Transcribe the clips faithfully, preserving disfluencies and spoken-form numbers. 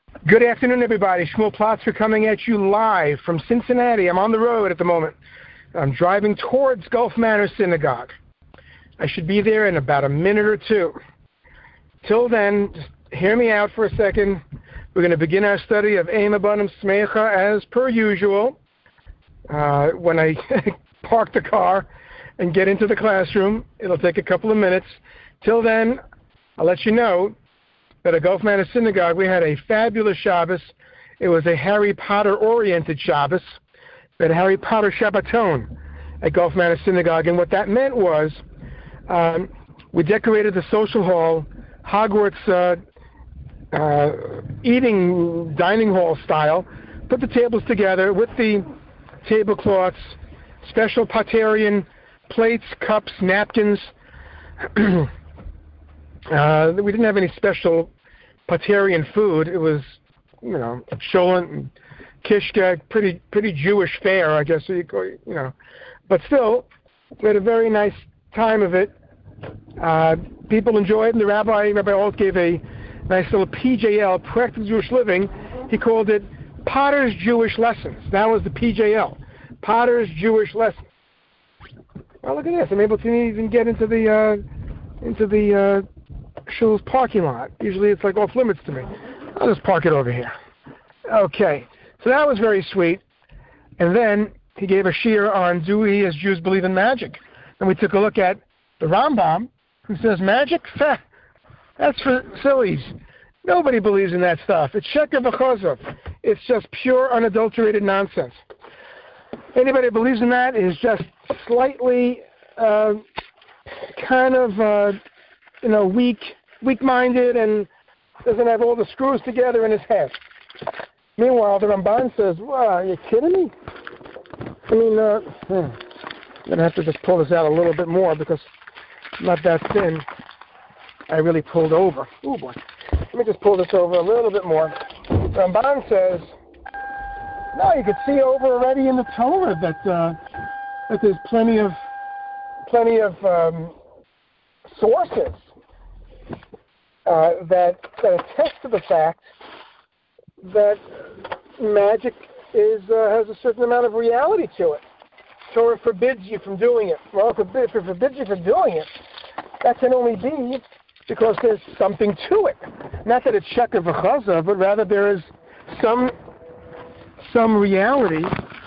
Good afternoon, everybody. Shmuel Plotzer coming at you live from Cincinnati. I'm on the road at the moment. I'm driving towards Gulf Manor Synagogue. I should be there in about a minute or two. Till then, just hear me out for a second. We're going to begin our study of Eim Abanim Smecha as per usual. Uh, when I park the car and get into the classroom, it'll take a couple of minutes. Till then, I'll let you know that at Gulf Manor Synagogue we had a fabulous Shabbos. It was a Harry Potter-oriented Shabbos. We had a Harry Potter Shabbaton at Gulf Manor Synagogue, and what that meant was um, we decorated the social hall, Hogwarts uh, uh, eating dining hall style, put the tables together with the tablecloths, special Potterian plates, cups, napkins. Uh, we didn't have any special Potterian food. It was, you know, cholent and kishka, pretty pretty Jewish fare, I guess you call, you know. But still, we had a very nice time of it. Uh, people enjoyed, and the rabbi, Rabbi Alt, gave a nice little P J L, Practical Jewish Living. He called it Potter's Jewish Lessons. That was the P J L, Potter's Jewish Lessons. Well, look at this. I'm able to even get into the uh, into the uh, shul's parking lot. Usually it's like off limits to me. I'll just park it over here. Okay, so that was very sweet. And then he gave a shiur on do we as Jews believe in magic? And we took a look at the Rambam, who says magic? That's for sillies. Nobody believes in that stuff. It's sheker v'chazov. It's just pure, unadulterated nonsense. Anybody who believes in that is just slightly uh, kind of, uh, you know, weak, weak-minded and doesn't have all the screws together in his head. Meanwhile, the Ramban says, well, are you kidding me? I mean, uh, hmm, I'm going to have to just pull this out a little bit more because I'm not that thin. I really pulled over. Oh, boy. Let me just pull this over a little bit more. Ramban says, no, you could see over already in the Torah that uh, that there's plenty of plenty of um, sources uh, that that attest to the fact that magic is uh, has a certain amount of reality to it. Torah forbids you from doing it. Well, if it forbids you from doing it, that can only be because there's something to it. Not that it's sheker v'chazov, but rather there is some some reality.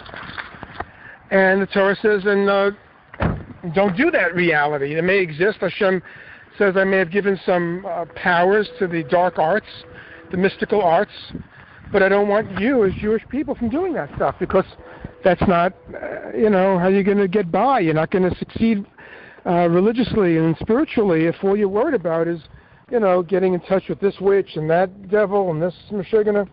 And the Torah says, and uh, don't do that reality. It may exist. Hashem says, I may have given some uh, powers to the dark arts, the mystical arts, but I don't want you as Jewish people from doing that stuff because that's not, uh, you know, how you're going to get by. You're not going to succeed uh, religiously and spiritually if all you're worried about is, you know, getting in touch with this witch and that devil and this Meshugana.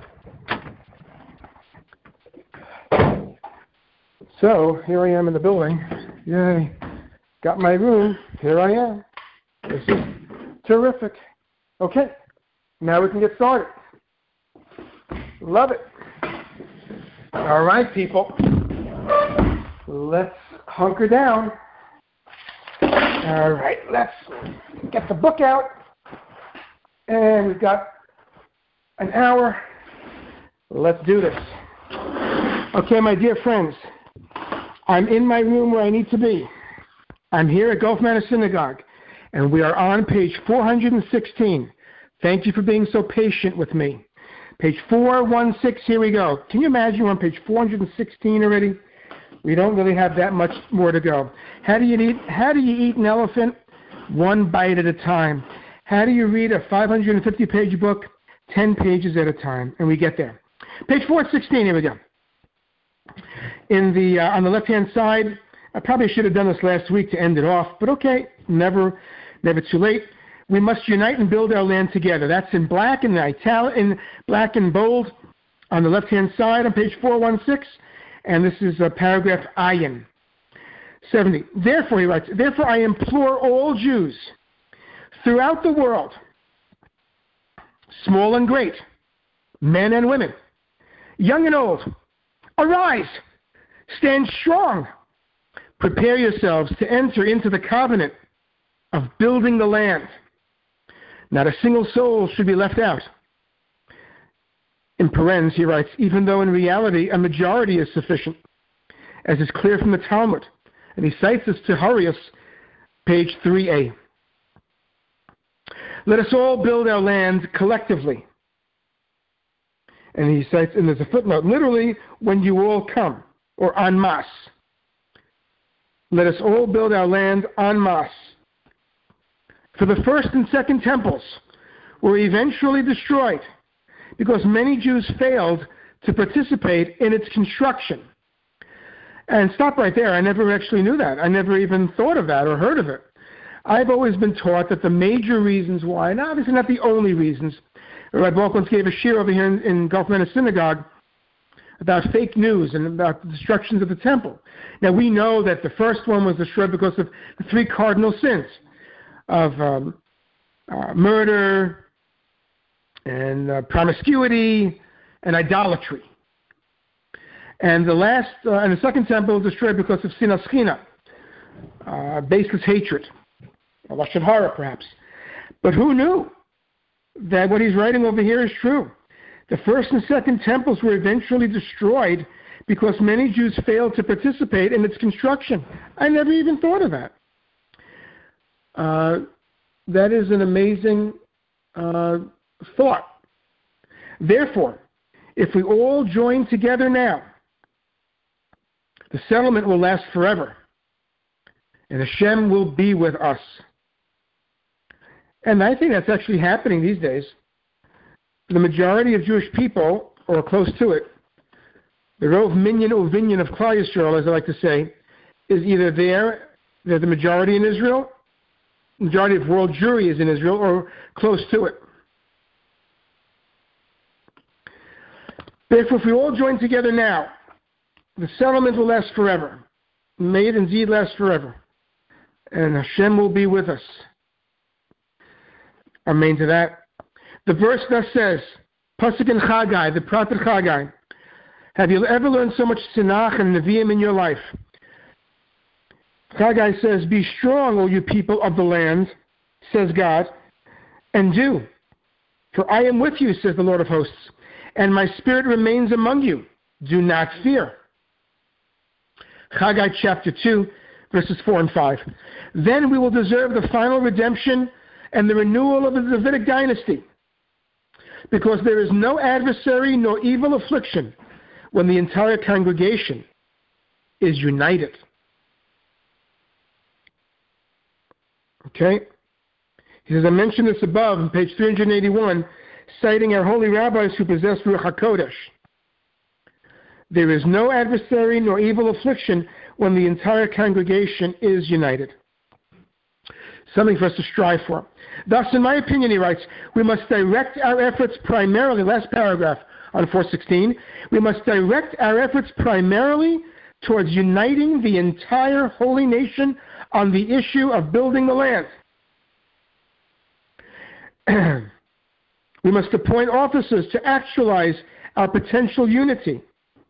So here I am in the building. Yay. Got my room. Here I am. This is terrific. Okay. Now we can get started. Love it. All right, people. Let's hunker down. All right. Let's get the book out. And we've got an hour. Let's do this. Okay, my dear friends. I'm in my room where I need to be. I'm here at Gulf Manor Synagogue, and we are on page four hundred sixteen. Thank you for being so patient with me. Page four one six, here we go. Can you imagine we're on page four hundred sixteen already? We don't really have that much more to go. How do you eat, how do you eat an elephant? One bite at a time. How do you read a five hundred fifty page book? Ten pages at a time, and we get there. Page four sixteen, here we go. In the uh, on the left-hand side, I probably should have done this last week to end it off, but okay, never, never too late. We must unite and build our land together. That's in black and italic, in black and bold on the left-hand side on page four one six, and this is uh, paragraph Ayin seventy. Therefore, he writes, therefore I implore all Jews throughout the world, small and great, men and women, young and old, arise, stand strong, prepare yourselves to enter into the covenant of building the land. Not a single soul should be left out. In parens, he writes, even though in reality a majority is sufficient, as is clear from the Talmud. And he cites this to Harius, page three a. Let us all build our land collectively. And he cites, and there's a footnote, literally, when you all come, or en masse. Let us all build our land en masse. For the first and second temples were eventually destroyed because many Jews failed to participate in its construction. And stop right there. I never actually knew that. I never even thought of that or heard of it. I've always been taught that the major reasons why, and obviously not the only reasons, Rabbi Balkowitz gave a shiur over here in, in Gulf Menace Synagogue about fake news and about the destructions of the temple. Now, we know that the first one was destroyed because of the three cardinal sins of um, uh, murder and uh, promiscuity and idolatry. And the last, uh, and the second temple was destroyed because of sinas china, uh, baseless hatred, or lashon hara perhaps. But who knew that what he's writing over here is true? The first and second temples were eventually destroyed because many Jews failed to participate in its construction. I never even thought of that. Uh, that is an amazing uh, thought. Therefore, if we all join together now, the settlement will last forever, and Hashem will be with us. And I think that's actually happening these days. The majority of Jewish people, or close to it, the Rov Minyan Uvinyan of Klal Yisrael, as I like to say, is either there, they're the majority in Israel, the majority of world Jewry is in Israel, or close to it. Therefore, if we all join together now, the settlement will last forever. May it indeed last forever. And Hashem will be with us. Amen to that. The verse thus says, Pasuk in Chagai, the prophet Chagai, have you ever learned so much Tanakh and Nevi'im in your life? Chagai says, be strong, O you people of the land, says God, and do. For I am with you, says the Lord of hosts, and my spirit remains among you. Do not fear. Chagai chapter two, verses four and five. Then we will deserve the final redemption and the renewal of the Davidic dynasty, because there is no adversary nor evil affliction when the entire congregation is united. Okay? He says, I mentioned this above on page three hundred eighty-one, citing our holy rabbis who possess Ruach HaKodesh. There is no adversary nor evil affliction when the entire congregation is united. Something for us to strive for. Thus, in my opinion, he writes, we must direct our efforts primarily, last paragraph on four sixteen, we must direct our efforts primarily towards uniting the entire holy nation on the issue of building the land. We must appoint officers to actualize our potential unity.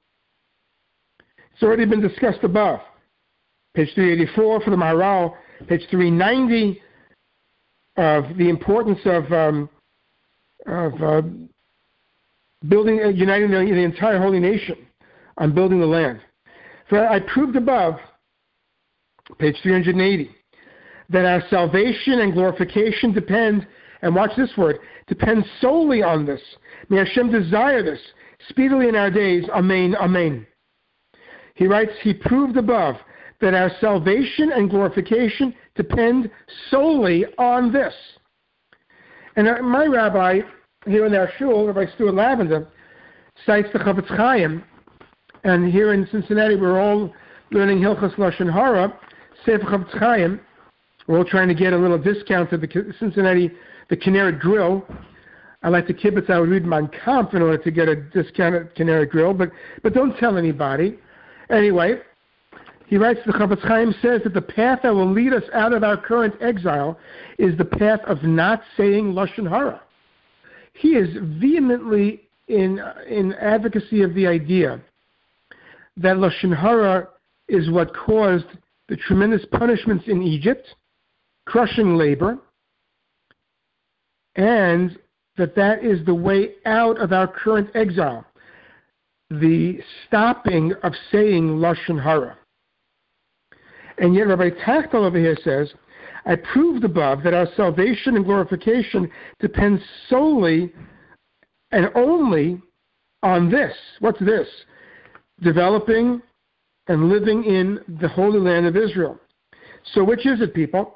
It's already been discussed above. Page three eighty-four for the Maharal, page three ninety of the importance of um, of uh, building, uh, uniting the, the entire holy nation on building the land. For I proved above, page three hundred eighty, that our salvation and glorification depend, and watch this word, depend solely on this. May Hashem desire this speedily in our days. Amen, amen. He writes, he proved above that our salvation and glorification depend solely on this. And my rabbi here in our shul, Rabbi Stuart Lavender, cites the Chofetz Chaim, and here in Cincinnati we're all learning Hilchos Lashon Hara, Sefer Chofetz Chaim. We're all trying to get a little discount at the Cincinnati, the Kinneret Grill. I like to kibitz, I would read Mein Kampf in order to get a discount at Kinneret Grill, but, but don't tell anybody. Anyway, he writes, the Chofetz Chaim says that the path that will lead us out of our current exile is the path of not saying Lashon Hara. He is vehemently in, in advocacy of the idea that Lashon Hara is what caused the tremendous punishments in Egypt, crushing labor, and that that is the way out of our current exile, the stopping of saying Lashon Hara. And yet Rabbi Tachtel over here says, I proved above that our salvation and glorification depends solely and only on this. What's this? Developing and living in the Holy Land of Israel. So which is it, people?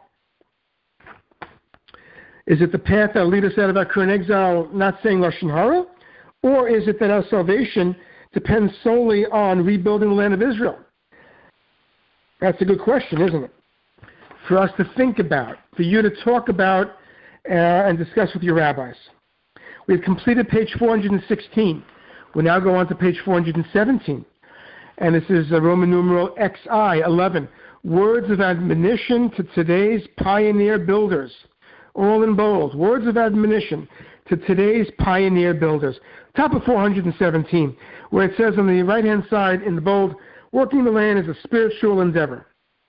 Is it the path that will lead us out of our current exile, not saying Lashon Hara? Or is it that our salvation depends solely on rebuilding the land of Israel? That's a good question, isn't it? For us to think about, for you to talk about uh, and discuss with your rabbis. We've completed page four hundred sixteen. We'll now go on to page four hundred seventeen. And this is uh, Roman numeral X I eleven. Words of admonition to today's pioneer builders. All in bold. Words of admonition to today's pioneer builders. Top of four hundred seventeen, where it says on the right-hand side in the bold, working the land is a spiritual endeavor.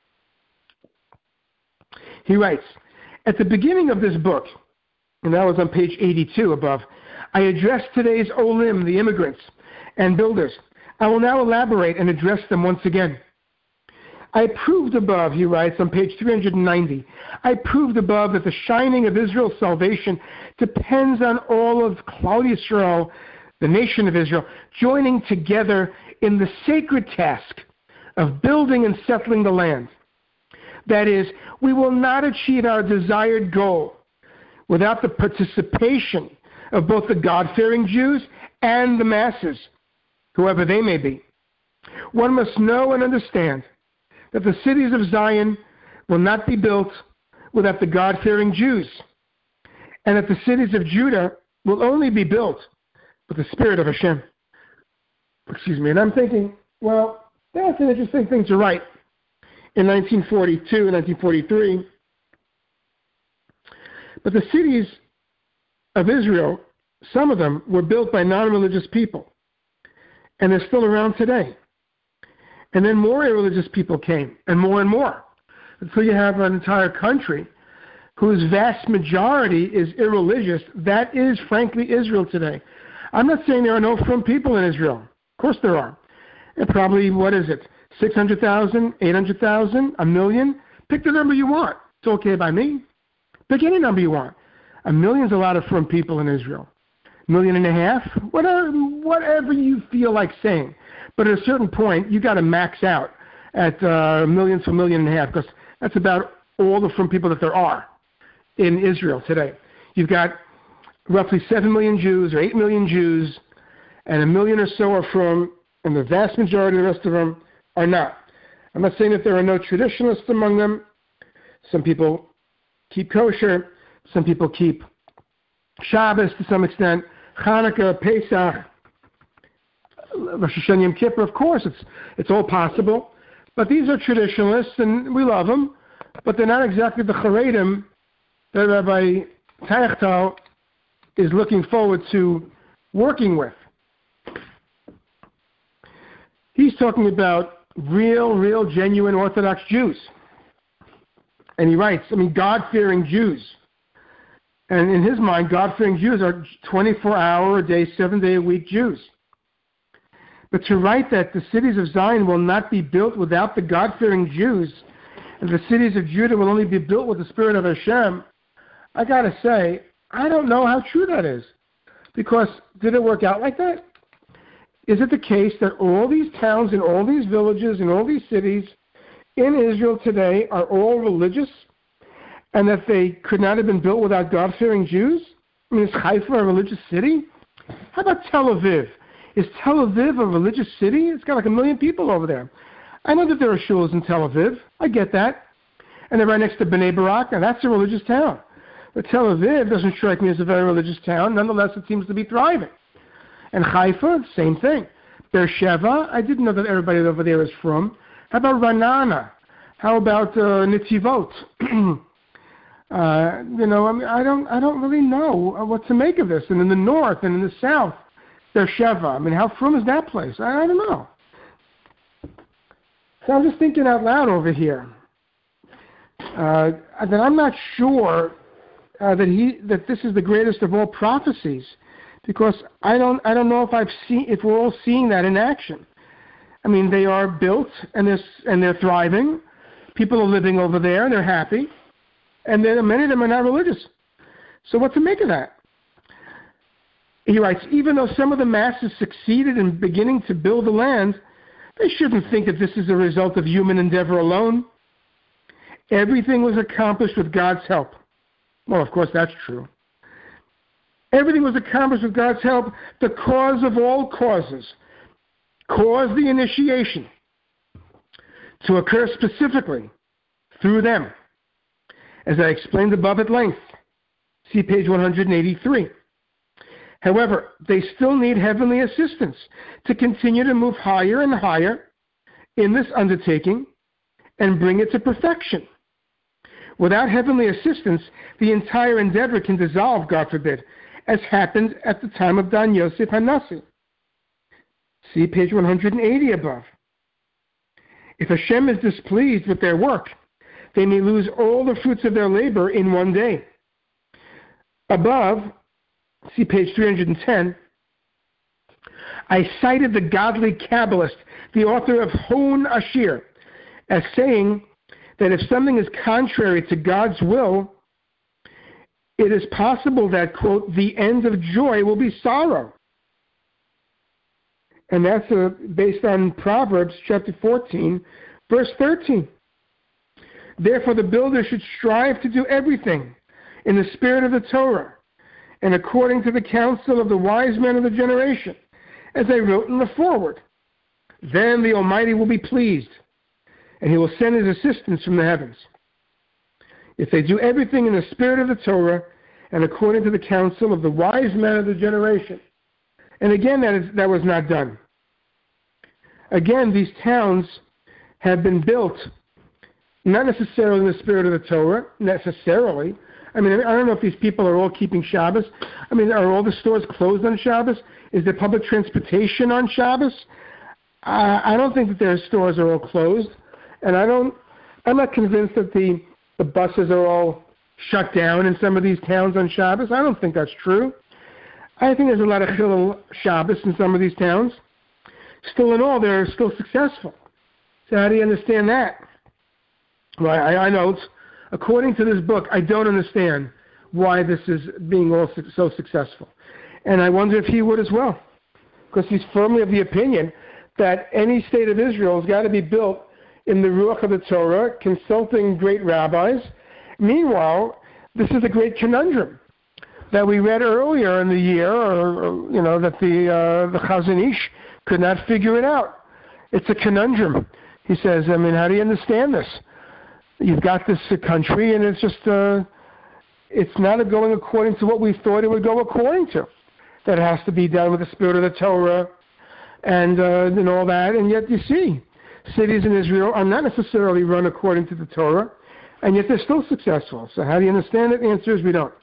He writes, at the beginning of this book, and that was on page eighty-two above, I addressed today's Olim, the immigrants and builders. I will now elaborate and address them once again. I proved above, he writes on page three hundred ninety, I proved above that the shining of Israel's salvation depends on all of Klal Yisrael, the nation of Israel, joining together in the sacred task of building and settling the land. That is, we will not achieve our desired goal without the participation of both the God-fearing Jews and the masses, whoever they may be. One must know and understand that the cities of Zion will not be built without the God-fearing Jews, and that the cities of Judah will only be built with the Spirit of Hashem. Excuse me. And I'm thinking, well, that's an interesting thing to write in nineteen forty-two and nineteen forty-three. But the cities of Israel, some of them were built by non-religious people, and they're still around today. And then more irreligious people came, and more and more, until you have an entire country whose vast majority is irreligious. That is, frankly, Israel today. I'm not saying there are no frum people in Israel. Of course there are. And probably, what is it, six hundred thousand, eight hundred thousand, a million? Pick the number you want. It's okay by me. Pick any number you want. A million's a lot of frum people in Israel. A million and a half? Whatever, whatever you feel like saying. But at a certain point, you got to max out at uh, a million to a million and a half, because that's about all the frum people that there are in Israel today. You've got roughly seven million Jews or eight million Jews, and a million or so are frum, and the vast majority of the rest of them are not. I'm not saying that there are no traditionalists among them. Some people keep kosher. Some people keep Shabbos to some extent, Hanukkah, Pesach, Rosh Hashanah, Yom Kippur. Of course, it's it's all possible. But these are traditionalists, and we love them, but they're not exactly the Charedim that Rabbi Tachtel is looking forward to working with. He's talking about real, real, genuine Orthodox Jews. And he writes, I mean, God-fearing Jews. And in his mind, God-fearing Jews are twenty-four hour a day, seven day a week Jews. But to write that the cities of Zion will not be built without the God-fearing Jews, and the cities of Judah will only be built with the Spirit of Hashem, I got to say, I don't know how true that is. Because did it work out like that? Is it the case that all these towns and all these villages and all these cities in Israel today are all religious, and that they could not have been built without God-fearing Jews? I mean, is Haifa a religious city? How about Tel Aviv? Is Tel Aviv a religious city? It's got like a million people over there. I know that there are shuls in Tel Aviv. I get that. And they're right next to Bnei Barak, and that's a religious town. But Tel Aviv doesn't strike me as a very religious town. Nonetheless, it seems to be thriving. And Haifa, same thing. Beersheba, I didn't know that everybody over there is from. How about Ra'anana? How about uh, Netivot? uh, you know, I mean, I don't, I don't really know what to make of this. And in the north and in the south, Beersheba. I mean, how frum is that place? I, I don't know. So I'm just thinking out loud over here uh, that I'm not sure uh, that he that this is the greatest of all prophecies, because I don't I don't know if I've seen if we're all seeing that in action. I mean, they are built and they're and they're thriving. People are living over there and they're happy, and then many of them are not religious. So what to make of that? He writes, even though some of the masses succeeded in beginning to build the land, they shouldn't think that this is a result of human endeavor alone. Everything was accomplished with God's help. Well, of course, that's true. Everything was accomplished with God's help. The cause of all causes caused the initiation to occur specifically through them, as I explained above at length. See page one hundred eighty-three. However, they still need heavenly assistance to continue to move higher and higher in this undertaking and bring it to perfection. Without heavenly assistance, the entire endeavor can dissolve, God forbid, as happened at the time of Don Yosef Hanassi. See page one hundred eighty above. If Hashem is displeased with their work, they may lose all the fruits of their labor in one day. Above, see page three hundred ten, I cited the godly Kabbalist, the author of Hon Ashir, as saying that if something is contrary to God's will, it is possible that, quote, the end of joy will be sorrow. And that's uh, based on Proverbs chapter fourteen, verse thirteen. Therefore, the builder should strive to do everything in the spirit of the Torah and according to the counsel of the wise men of the generation, as I wrote in the foreword. Then the Almighty will be pleased, and he will send his assistance from the heavens. If they do everything in the spirit of the Torah and according to the counsel of the wise men of the generation. And again, that, is, that was not done. Again, these towns have been built not necessarily in the spirit of the Torah, necessarily. I mean, I don't know if these people are all keeping Shabbos. I mean, are all the stores closed on Shabbos? Is there public transportation on Shabbos? Uh, I don't think that their stores are all closed. And I don't, I'm not convinced that the, the buses are all shut down in some of these towns on Shabbos. I don't think that's true. I think there's a lot of Chillul Shabbos in some of these towns. Still in all, they're still successful. So how do you understand that? Well, I, I note, according to this book, I don't understand why this is being all su- so successful. And I wonder if he would as well, because he's firmly of the opinion that any state of Israel has got to be built in the Ruach of the Torah, consulting great rabbis. Meanwhile, this is a great conundrum that we read earlier in the year, or, or you know, that the uh, the Chazon Ish could not figure it out. It's a conundrum. He says, I mean, how do you understand this? You've got this uh, country, and it's just, uh, it's not going according to what we thought it would go according to. That it has to be done with the spirit of the Torah and, uh, and all that. And yet you see, cities in Israel are not necessarily run according to the Torah, and yet they're still successful. So how do you understand it? The answer is we don't.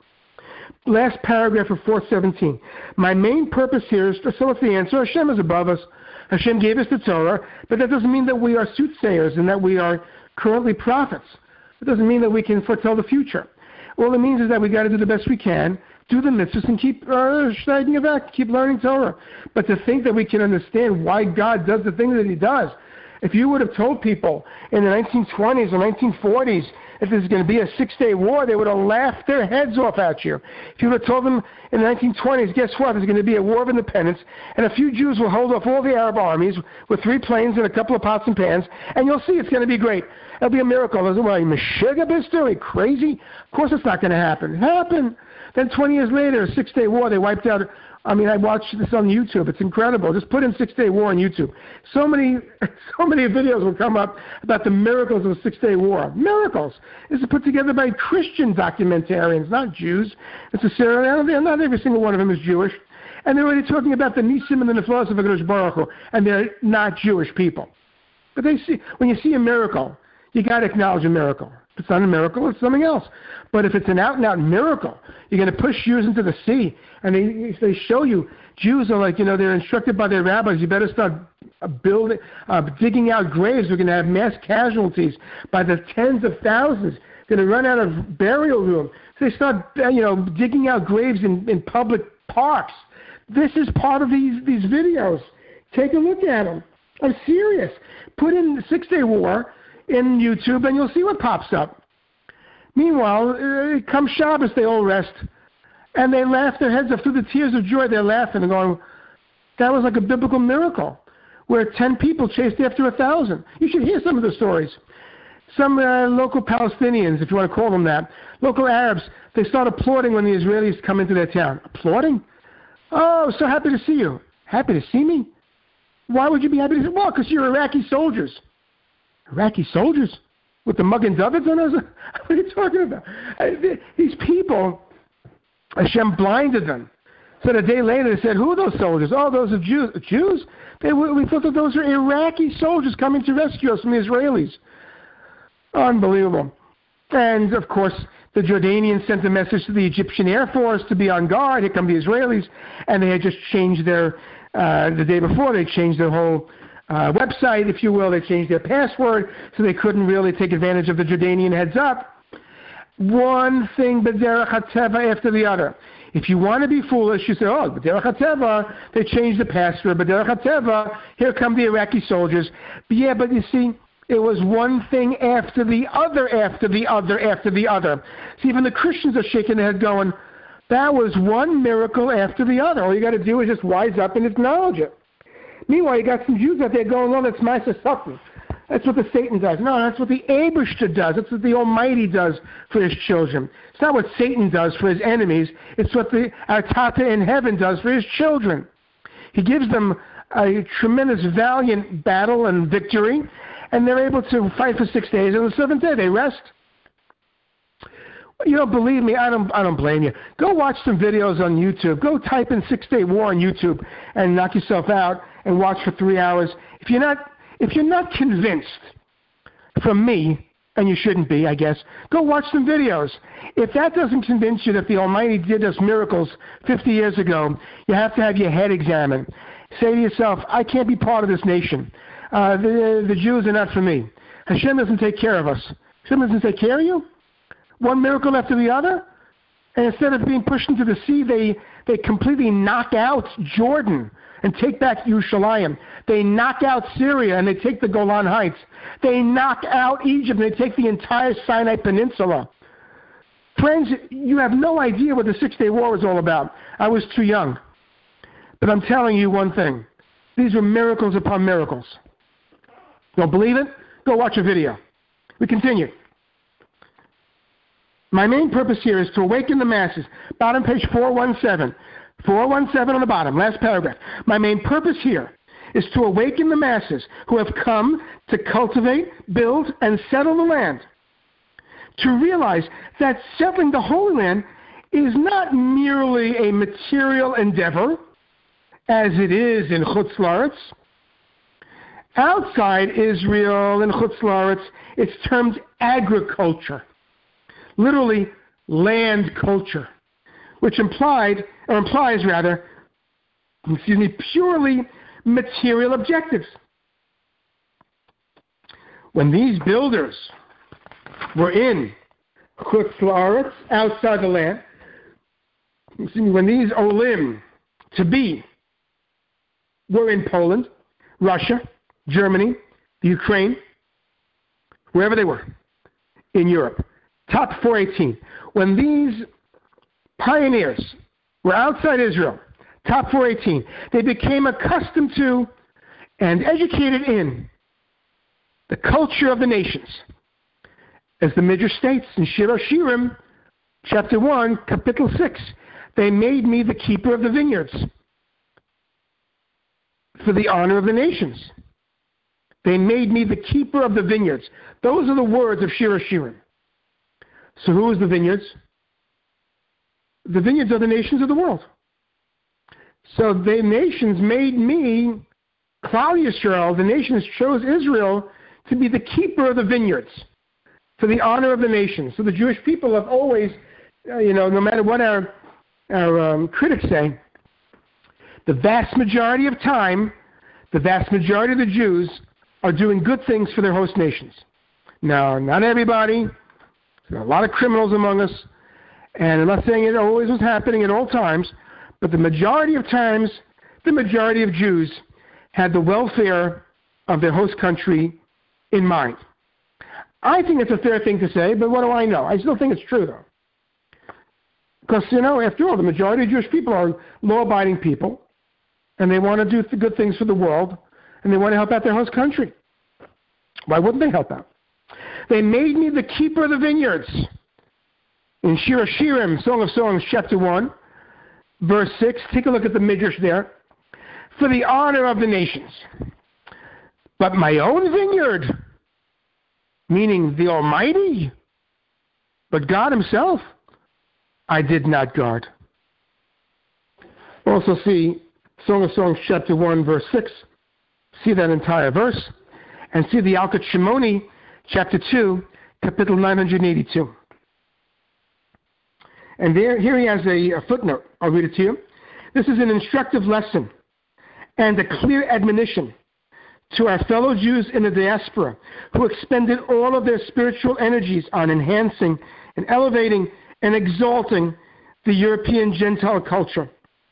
Last paragraph of four seventeen. My main purpose here is to, so what's the answer? Hashem is above us. Hashem gave us the Torah, but that doesn't mean that we are soothsayers and that we are currently prophets. It doesn't mean that we can foretell the future. All it means is that we got to do the best we can, do the mitzvahs, and keep uh, steiging back, keep learning Torah. But to think that we can understand why God does the things that He does, if you would have told people in the nineteen twenties or nineteen forties if this is going to be a six-day war, they would have laughed their heads off at you. If you would have told them in the nineteen twenties, guess what, there's going to be a war of independence, and a few Jews will hold off all the Arab armies with three planes and a couple of pots and pans, and you'll see it's going to be great. It'll be a miracle. Is it, well, are you Meshuggah, Bister? Are you crazy? Of course it's not going to happen. It happened. Then twenty years later, a six-day war, they wiped out. I mean, I watched this on YouTube. It's incredible. Just put in Six-Day War on YouTube. So many, so many videos will come up about the miracles of the Six-Day War. Miracles. This is put together by Christian documentarians, not Jews. It's a serial. Not every single one of them is Jewish. And they're already talking about the Nisim and the Neflos of HaKadosh Baruch Hu, and they're not Jewish people. But they see, when you see a miracle, you got to acknowledge a miracle. If it's not a miracle, it's something else. But if it's an out-and-out miracle, you're going to push Jews into the sea, and they, they show you, Jews are like, you know, they're instructed by their rabbis, you better start building, uh, digging out graves. We're going to have mass casualties by the tens of thousands. going to run out of burial room. So they start, you know, digging out graves in, in public parks. This is part of these, these videos. Take a look at them. I'm serious. Put in the Six-Day War in YouTube, and you'll see what pops up. Meanwhile, uh, come Shabbos, they all rest, and they laugh their heads off. Through the tears of joy, they're laughing and going, that was like a biblical miracle, where ten people chased after a thousand. You should hear some of the stories. Some uh, local Palestinians, if you want to call them that, local Arabs, they start applauding when the Israelis come into their town. Applauding? Oh, so happy to see you. Happy to see me? Why would you be happy to see me? Well, because you're Iraqi soldiers. Iraqi soldiers? With the Magen Davids on us? What are you talking about? These people, Hashem blinded them. So a day later they said, who are those soldiers? Oh, those are Jews. Jews? They, we thought that those were Iraqi soldiers coming to rescue us from the Israelis. Unbelievable. And, of course, the Jordanians sent a message to the Egyptian Air Force to be on guard. Here come the Israelis. And they had just changed their, uh, the day before, they changed their whole uh, website, if you will. They changed their password, so they couldn't really take advantage of the Jordanian heads up. One thing, B'derech HaTeva after the other. If you want to be foolish, you say, oh, B'derech HaTeva, they changed the password. B'derech HaTeva, here come the Iraqi soldiers. But yeah, but you see, it was one thing after the other, after the other, after the other. See, even the Christians are shaking their head going, that was one miracle after the other. All you got to do is just wise up and acknowledge it. Meanwhile, you got some Jews out there going, oh, that's Ma'aser Satan. That's what the Satan does. No, that's what the Eibishter does. That's what the Almighty does for his children. It's not what Satan does for his enemies. It's what the, our Tata in heaven does for his children. He gives them a tremendous, valiant battle and victory, and they're able to fight for six days. And the seventh day, they rest. You don't believe me? I don't. I don't blame you. Go watch some videos on YouTube. Go type in Six-Day War on YouTube and knock yourself out and watch for three hours. If you're not, if you're not convinced, from me, and you shouldn't be, I guess, go watch some videos. If that doesn't convince you that the Almighty did us miracles fifty years ago, you have to have your head examined. Say to yourself, I can't be part of this nation. Uh, the, the Jews are not for me. Hashem doesn't take care of us. Hashem doesn't take care of you? One miracle after the other? And instead of being pushed into the sea, they, they completely knock out Jordan and take back Yerushalayim. They knock out Syria and they take the Golan Heights. They knock out Egypt and they take the entire Sinai Peninsula. Friends, you have no idea what the Six-Day War was all about. I was too young. But I'm telling you one thing. These were miracles upon miracles. Don't believe it? Go watch a video. We continue. My main purpose here is to awaken the masses. Bottom page four one seven. four one seven on the bottom, last paragraph. My main purpose here is to awaken the masses who have come to cultivate, build, and settle the land. To realize that settling the Holy Land is not merely a material endeavor, as it is in Chutz La'aretz. Outside Israel and Chutz La'aretz, it's termed agriculture, literally land culture, which implied, or implies rather, excuse me, purely material objectives. When these builders were in Chutz La'aretz, outside the land, excuse me, when these Olim, to be, were in Poland, Russia, Germany, Ukraine, wherever they were, in Europe. Top four eighteen. When these pioneers were outside Israel, top four eighteen, they became accustomed to and educated in the culture of the nations. As the Midrash states in Shir HaShirim, chapter one, capital six, they made me the keeper of the vineyards for the honor of the nations. They made me the keeper of the vineyards. Those are the words of Shir HaShirim. So who is the vineyards? The vineyards are the nations of the world. So the nations made me, Klal Yisrael, the nations chose Israel to be the keeper of the vineyards for the honor of the nations. So the Jewish people have always, uh, you know, no matter what our, our um, critics say, the vast majority of time, the vast majority of the Jews are doing good things for their host nations. Now, not everybody. There are a lot of criminals among us, and I'm not saying it always was happening at all times, but the majority of times, the majority of Jews had the welfare of their host country in mind. I think it's a fair thing to say, but what do I know? I still think it's true, though. Because, you know, after all, the majority of Jewish people are law-abiding people, and they want to do good things for the world, and they want to help out their host country. Why wouldn't they help out? They made me the keeper of the vineyards. In Shir Hashirim, Song of Songs, chapter one, verse six, take a look at the Midrash there. For the honor of the nations. But my own vineyard, meaning the Almighty, but God himself, I did not guard. Also see Song of Songs, chapter one, verse six. See that entire verse. And see the Yalkut Shimoni, chapter two, capital nine hundred eighty-two. And there, here he has a, a footnote. I'll read it to you. This is an instructive lesson and a clear admonition to our fellow Jews in the diaspora who expended all of their spiritual energies on enhancing and elevating and exalting the European Gentile culture.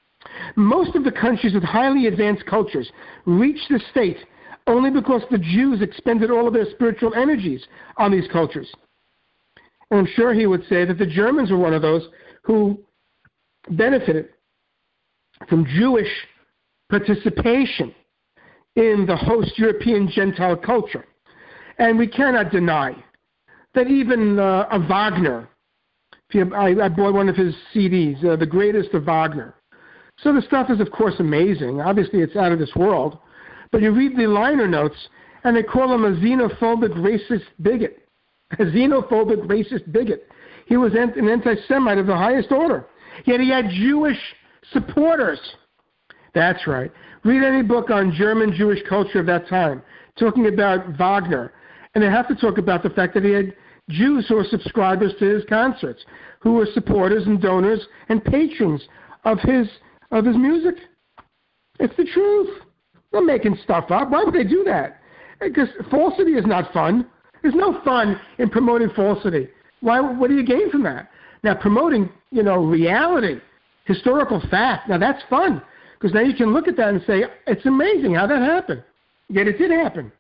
Most of the countries with highly advanced cultures reached this state only because the Jews expended all of their spiritual energies on these cultures. And I'm sure he would say that the Germans were one of those who benefited from Jewish participation in the host European Gentile culture. And we cannot deny that even uh, a Wagner, if you, I, I bought one of his C Ds, uh, The Greatest of Wagner. So the stuff is, of course, amazing. Obviously, it's out of this world. But you read the liner notes, and they call him a xenophobic, racist bigot. A xenophobic, racist bigot. He was an anti-Semite of the highest order. Yet he had Jewish supporters. That's right. Read any book on German Jewish culture of that time, talking about Wagner. And they have to talk about the fact that he had Jews who were subscribers to his concerts, who were supporters and donors and patrons of his of his music. It's the truth. They're making stuff up. Why would they do that? Because falsity is not fun. There's no fun in promoting falsity. Why? What do you gain from that? Now, promoting, you know, reality, historical fact, now that's fun. Because now you can look at that and say, it's amazing how that happened. Yet it did happen.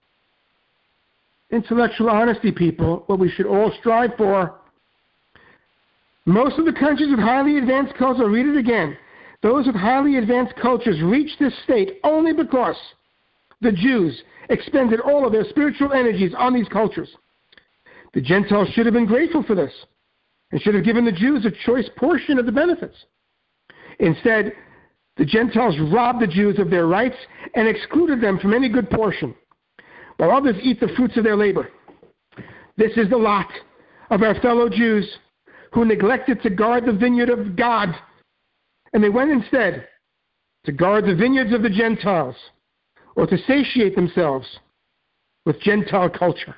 Intellectual honesty, people, what we should all strive for. Most of the countries with highly advanced culture, I'll read it again, those with highly advanced cultures reach this state only because the Jews expended all of their spiritual energies on these cultures. The Gentiles should have been grateful for this and should have given the Jews a choice portion of the benefits. Instead, the Gentiles robbed the Jews of their rights and excluded them from any good portion, while others eat the fruits of their labor. This is the lot of our fellow Jews who neglected to guard the vineyard of God, and they went instead to guard the vineyards of the Gentiles, or to satiate themselves with Gentile culture.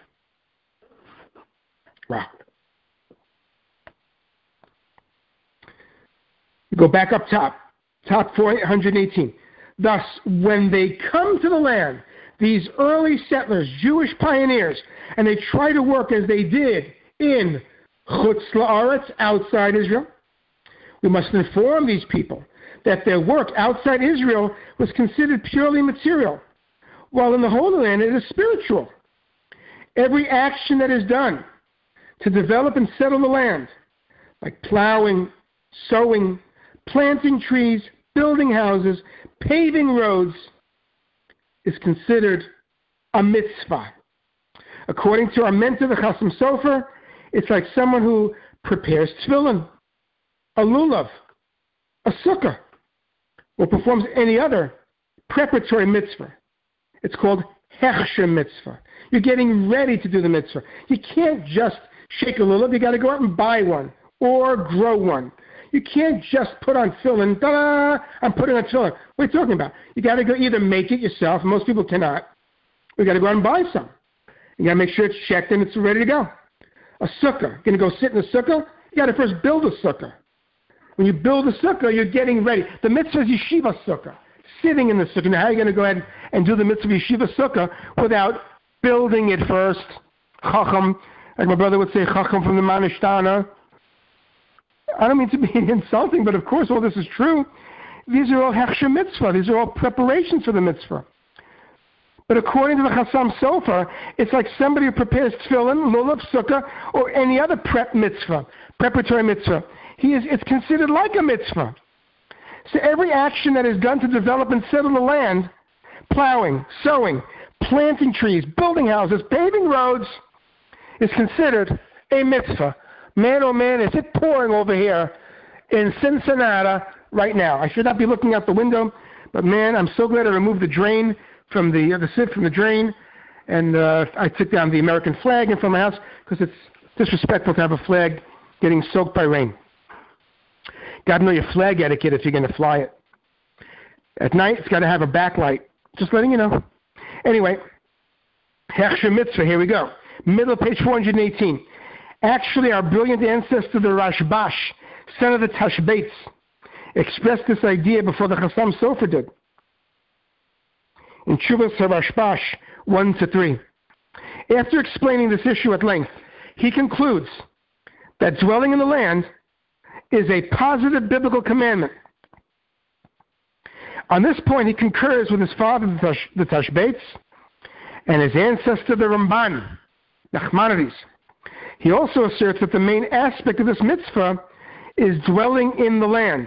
Wow. Go back up top, top four hundred eighteen. Thus, when they come to the land, these early settlers, Jewish pioneers, and they try to work as they did in Chutz La'aretz, outside Israel, we must inform these people that their work outside Israel was considered purely material, while in the Holy Land it is spiritual. Every action that is done to develop and settle the land, like plowing, sowing, planting trees, building houses, paving roads, is considered a mitzvah. According to our mentor, the Chasam Sofer, it's like someone who prepares tefillin, a lulav, a sukkah, or performs any other preparatory mitzvah. It's called hechsher mitzvah. You're getting ready to do the mitzvah. You can't just shake a lulav. You got to go out and buy one or grow one. You can't just put on tefillin. Ta-da! I'm putting on tefillin. What are you talking about? You got to go either make it yourself. Most people cannot. We got to go out and buy some. You got to make sure it's checked and it's ready to go. A sukkah. Going to go sit in a sukkah? You got to first build a sukkah. When you build a sukkah, you're getting ready. The mitzvah is yeshiva sukkah, sitting in the sukkah. Now, how are you going to go ahead and do the mitzvah yeshiva sukkah without building it first? Chacham, Like my brother would say, Chacham from the Manishtana. I don't mean to be insulting, but of course all this is true. These are all Hechsher Mitzvah. These are all preparations for the Mitzvah. But according to the Chassam Sofer, it's like somebody who prepares tefillin, lulav, sukkah, or any other prep mitzvah, preparatory mitzvah. He is, it's considered like a mitzvah. So every action that is done to develop and settle the land, plowing, sowing, planting trees, building houses, paving roads, is considered a mitzvah. Man, oh man, is it pouring over here in Cincinnati right now. I should not be looking out the window, but man, I'm so glad I removed the drain from the uh, the sieve from the drain, and uh, I took down the American flag in front of my house because it's disrespectful to have a flag getting soaked by rain. Got to know your flag etiquette if you're going to fly it. At night, it's got to have a backlight. Just letting you know. Anyway, Hechsher Mitzvah, here we go. Middle of page four hundred eighteen. Actually, our brilliant ancestor, the Rashbash, son of the Tashbates, expressed this idea before the Chassam Sofer did. In Chuvas Rashbash one to three. After explaining this issue at length, he concludes that dwelling in the land is a positive biblical commandment. On this point, he concurs with his father, the, Tash, the Tashbates, and his ancestor, the Ramban, Nachmanides. He also asserts that the main aspect of this mitzvah is dwelling in the land,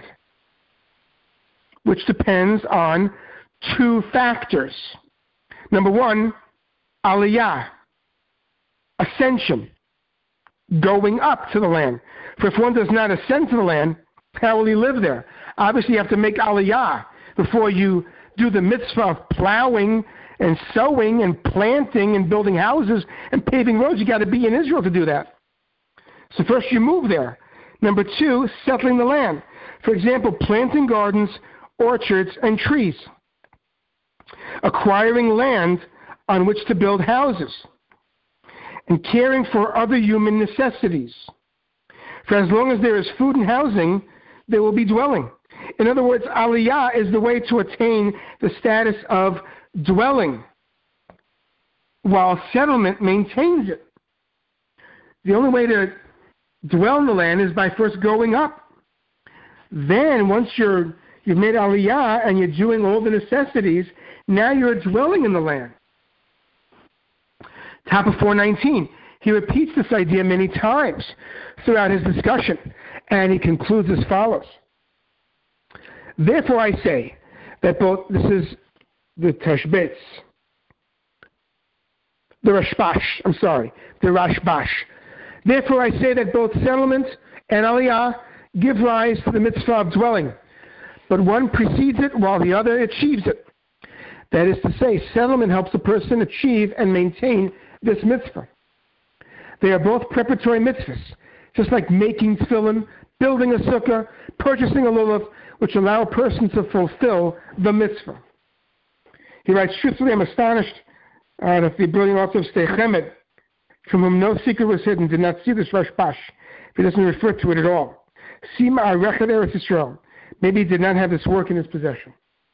which depends on two factors. Number one, aliyah, ascension, going up to the land. For if one does not ascend to the land, how will he live there? Obviously, you have to make aliyah before you do the mitzvah of plowing and sowing and planting and building houses and paving roads. You got to be in Israel to do that. So first you move there. Number two, settling the land. For example, planting gardens, orchards, and trees. Acquiring land on which to build houses. And caring for other human necessities. For as long as there is food and housing, there will be dwelling. In other words, aliyah is the way to attain the status of dwelling, while settlement maintains it. The only way to dwell in the land is by first going up. Then, once you're, you've made aliyah and you're doing all the necessities, now you're dwelling in the land. Top of four nineteen. He repeats this idea many times throughout his discussion, and he concludes as follows. Therefore I say that both, this is the Tashbetz, the Rashbash, I'm sorry, the Rashbash. Therefore I say that both settlement and aliyah give rise to the mitzvah of dwelling, but one precedes it while the other achieves it. That is to say, settlement helps a person achieve and maintain this mitzvah. They are both preparatory mitzvahs, just like making tefillin, building a sukkah, purchasing a lulav, which allow a person to fulfill the mitzvah. He writes, truthfully, I'm astonished uh, that the brilliant author of Stei Chemed, from whom no secret was hidden, did not see this Rashbash. He doesn't refer to it at all. Sima Arechet Eretz Yisrael. Maybe he did not have this work in his possession.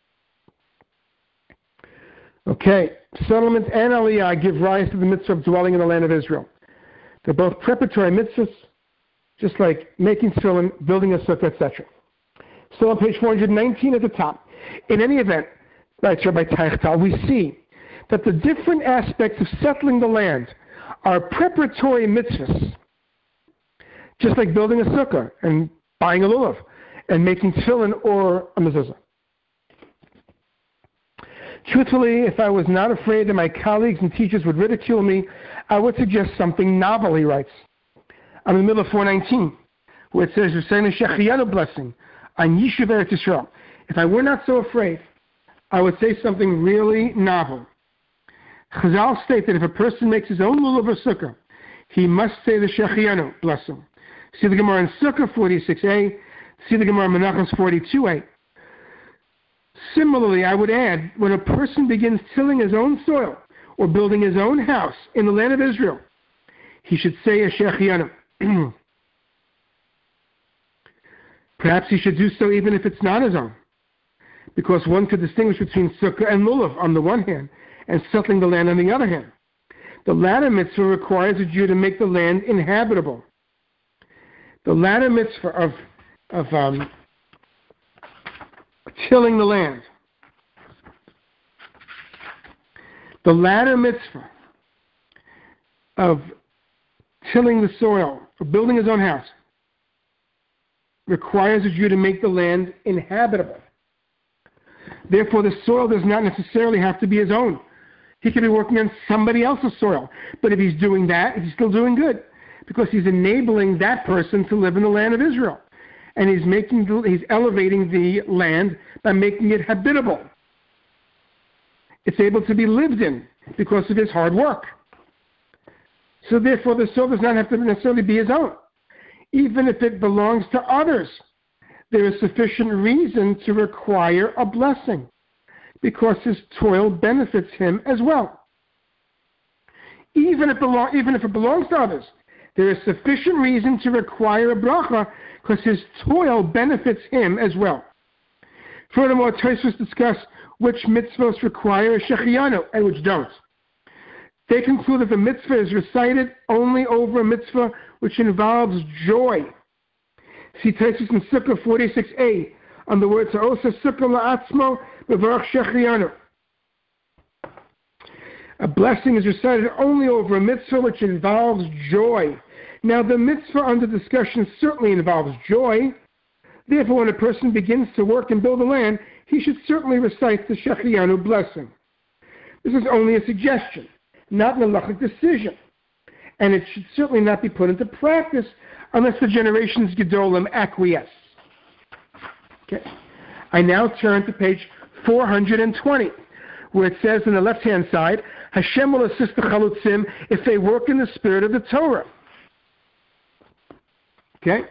Okay, settlement and aliyah give rise to the mitzvah of dwelling in the land of Israel. They're both preparatory mitzvahs, just like making tefillin, building a sukkah, et cetera. Still on page four nineteen at the top. In any event, writes Rabbi Teichtal, we see that the different aspects of settling the land are preparatory mitzvahs, just like building a sukkah and buying a lulav and making tefillin or a mezuzah. Truthfully, if I was not afraid that my colleagues and teachers would ridicule me, I would suggest something novel, he writes. I'm in the middle of four nineteen, where it says, Yosef Shechianu blessing on Yishuv Eretz Yisrael. If I were not so afraid, I would say something really novel. Chazal state that if a person makes his own lulav or sukkah, he must say the Shechianu blessing. See the Gemara in Sukkah forty-six a, see the Gemara in Menachos forty-two a. Similarly, I would add, when a person begins tilling his own soil or building his own house in the land of Israel, he should say a Shechianu. Perhaps he should do so even if it's not his own, because one could distinguish between sukkah and lulav on the one hand and settling the land on the other hand. The latter mitzvah requires a Jew to make the land inhabitable. The latter mitzvah of, of um, tilling the land. The latter mitzvah of tilling the soil, or building his own house, requires a Jew to make the land inhabitable. Therefore, the soil does not necessarily have to be his own. He could be working on somebody else's soil. But if he's doing that, he's still doing good, because he's enabling that person to live in the land of Israel. And he's making, he's elevating the land by making it habitable. It's able to be lived in because of his hard work. So therefore, the soil does not have to necessarily be his own. Even if it belongs to others, there is sufficient reason to require a blessing, because his toil benefits him as well. Even if, belong, even if it belongs to others, there is sufficient reason to require a bracha, because his toil benefits him as well. Furthermore, Tosfos discuss which mitzvahs require a shehecheyanu and which don't. They conclude that the mitzvah is recited only over a mitzvah which involves joy. See Tosfos in Sukkah forty-six a on the words Ha'osa Sukkah la'atzmo b'varach shehecheyanu. A blessing is recited only over a mitzvah which involves joy. Now, the mitzvah under discussion certainly involves joy. Therefore, when a person begins to work and build a land, he should certainly recite the shehecheyanu blessing. This is only a suggestion, not an halachic decision, and it should certainly not be put into practice unless the generation's gedolim acquiesce. Okay. I now turn to page four hundred twenty, where it says on the left-hand side, Hashem will assist the chalutzim if they work in the spirit of the Torah. Okay?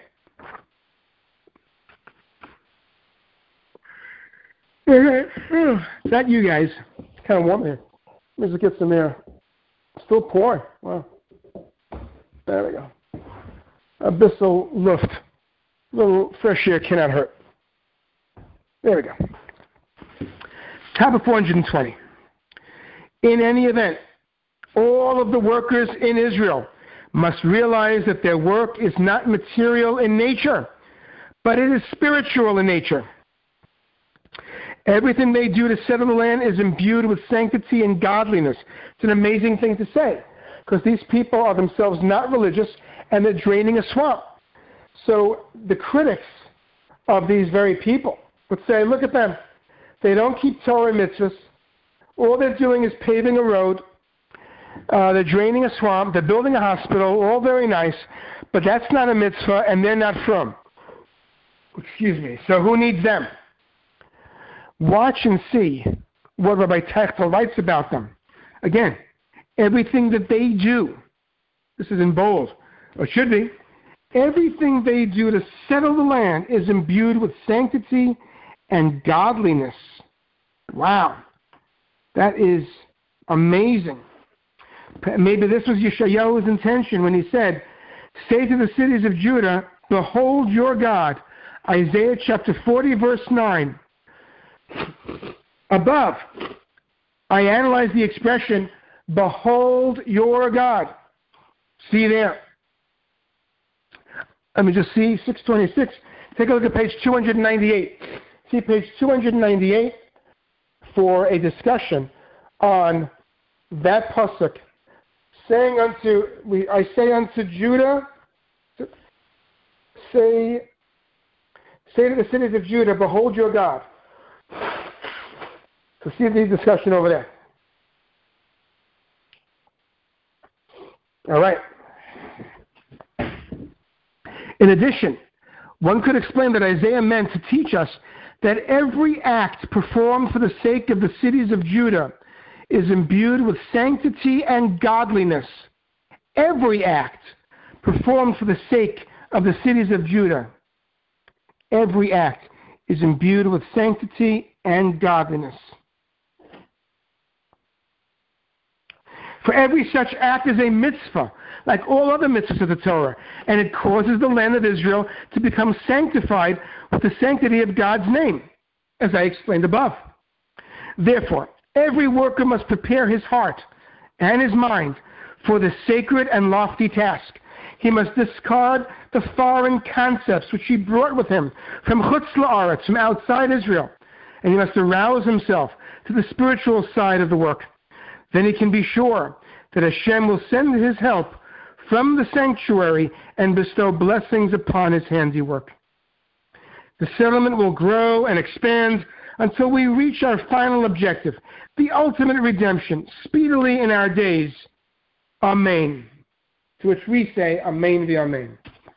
Okay. Is that you guys? It's kind of warm here. Let me just get some air. Still pouring. Wow. There we go. Abyssal luft. A little fresh air cannot hurt. There we go. Top of four hundred twenty. In any event, all of the workers in Israel must realize that their work is not material in nature, but it is spiritual in nature. Everything they do to settle the land is imbued with sanctity and godliness. It's an amazing thing to say, because these people are themselves not religious, and they're draining a swamp. So the critics of these very people would say, look at them. They don't keep Torah mitzvahs. All they're doing is paving a road. Uh, they're draining a swamp. They're building a hospital. All very nice. But that's not a mitzvah, and they're not from. Excuse me. So who needs them? Watch and see what Rabbi Teichel writes about them. Again, everything that they do, this is in bold, or should be, everything they do to settle the land is imbued with sanctity and godliness. Wow. That is amazing. Maybe this was Yeshayahu's intention when he said, say to the cities of Judah, behold your God. Isaiah chapter forty, verse nine. Above, I analyze the expression, behold your God. See there. Let me just see, six twenty-six. Take a look at page two hundred ninety-eight. See page two hundred ninety-eight for a discussion on that pasuk. Saying unto, we, I say unto Judah, say, say to the cities of Judah, behold your God. So see the discussion over there. All right. In addition, one could explain that Isaiah meant to teach us that every act performed for the sake of the cities of Judah is imbued with sanctity and godliness. Every act performed for the sake of the cities of Judah, every act is imbued with sanctity and godliness. For every such act is a mitzvah, like all other mitzvahs of the Torah, and it causes the land of Israel to become sanctified with the sanctity of God's name, as I explained above. Therefore, every worker must prepare his heart and his mind for the sacred and lofty task. He must discard the foreign concepts which he brought with him from Chutz La'aretz, from outside Israel, and he must arouse himself to the spiritual side of the work. Then he can be sure that Hashem will send his help from the sanctuary and bestow blessings upon his handiwork. The settlement will grow and expand until we reach our final objective, the ultimate redemption, speedily in our days. Amen. To which we say, Amen v'Amen.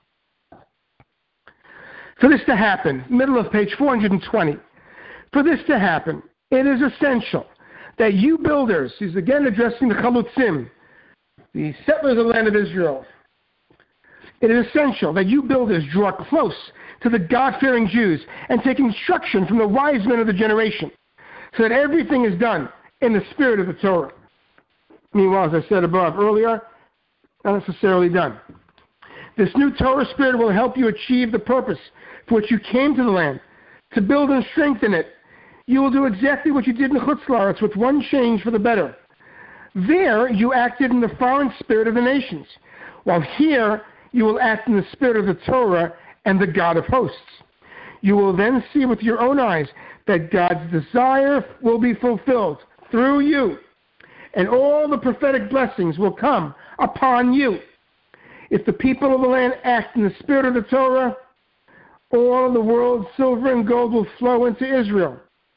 For this to happen, middle of page four hundred twenty, for this to happen, it is essential that you builders, he's again addressing the Chalutzim, the settlers of the land of Israel, it is essential that you builders draw close to the God-fearing Jews and take instruction from the wise men of the generation, so that everything is done in the spirit of the Torah. Meanwhile, as I said above earlier, not necessarily done. This new Torah spirit will help you achieve the purpose for which you came to the land, to build and strengthen it. You will do exactly what you did in Chutz La'aretz, with one change for the better. There, you acted in the foreign spirit of the nations, while here, you will act in the spirit of the Torah and the God of hosts. You will then see with your own eyes that God's desire will be fulfilled through you, and all the prophetic blessings will come upon you. If the people of the land act in the spirit of the Torah, all of the world's silver and gold will flow into Israel.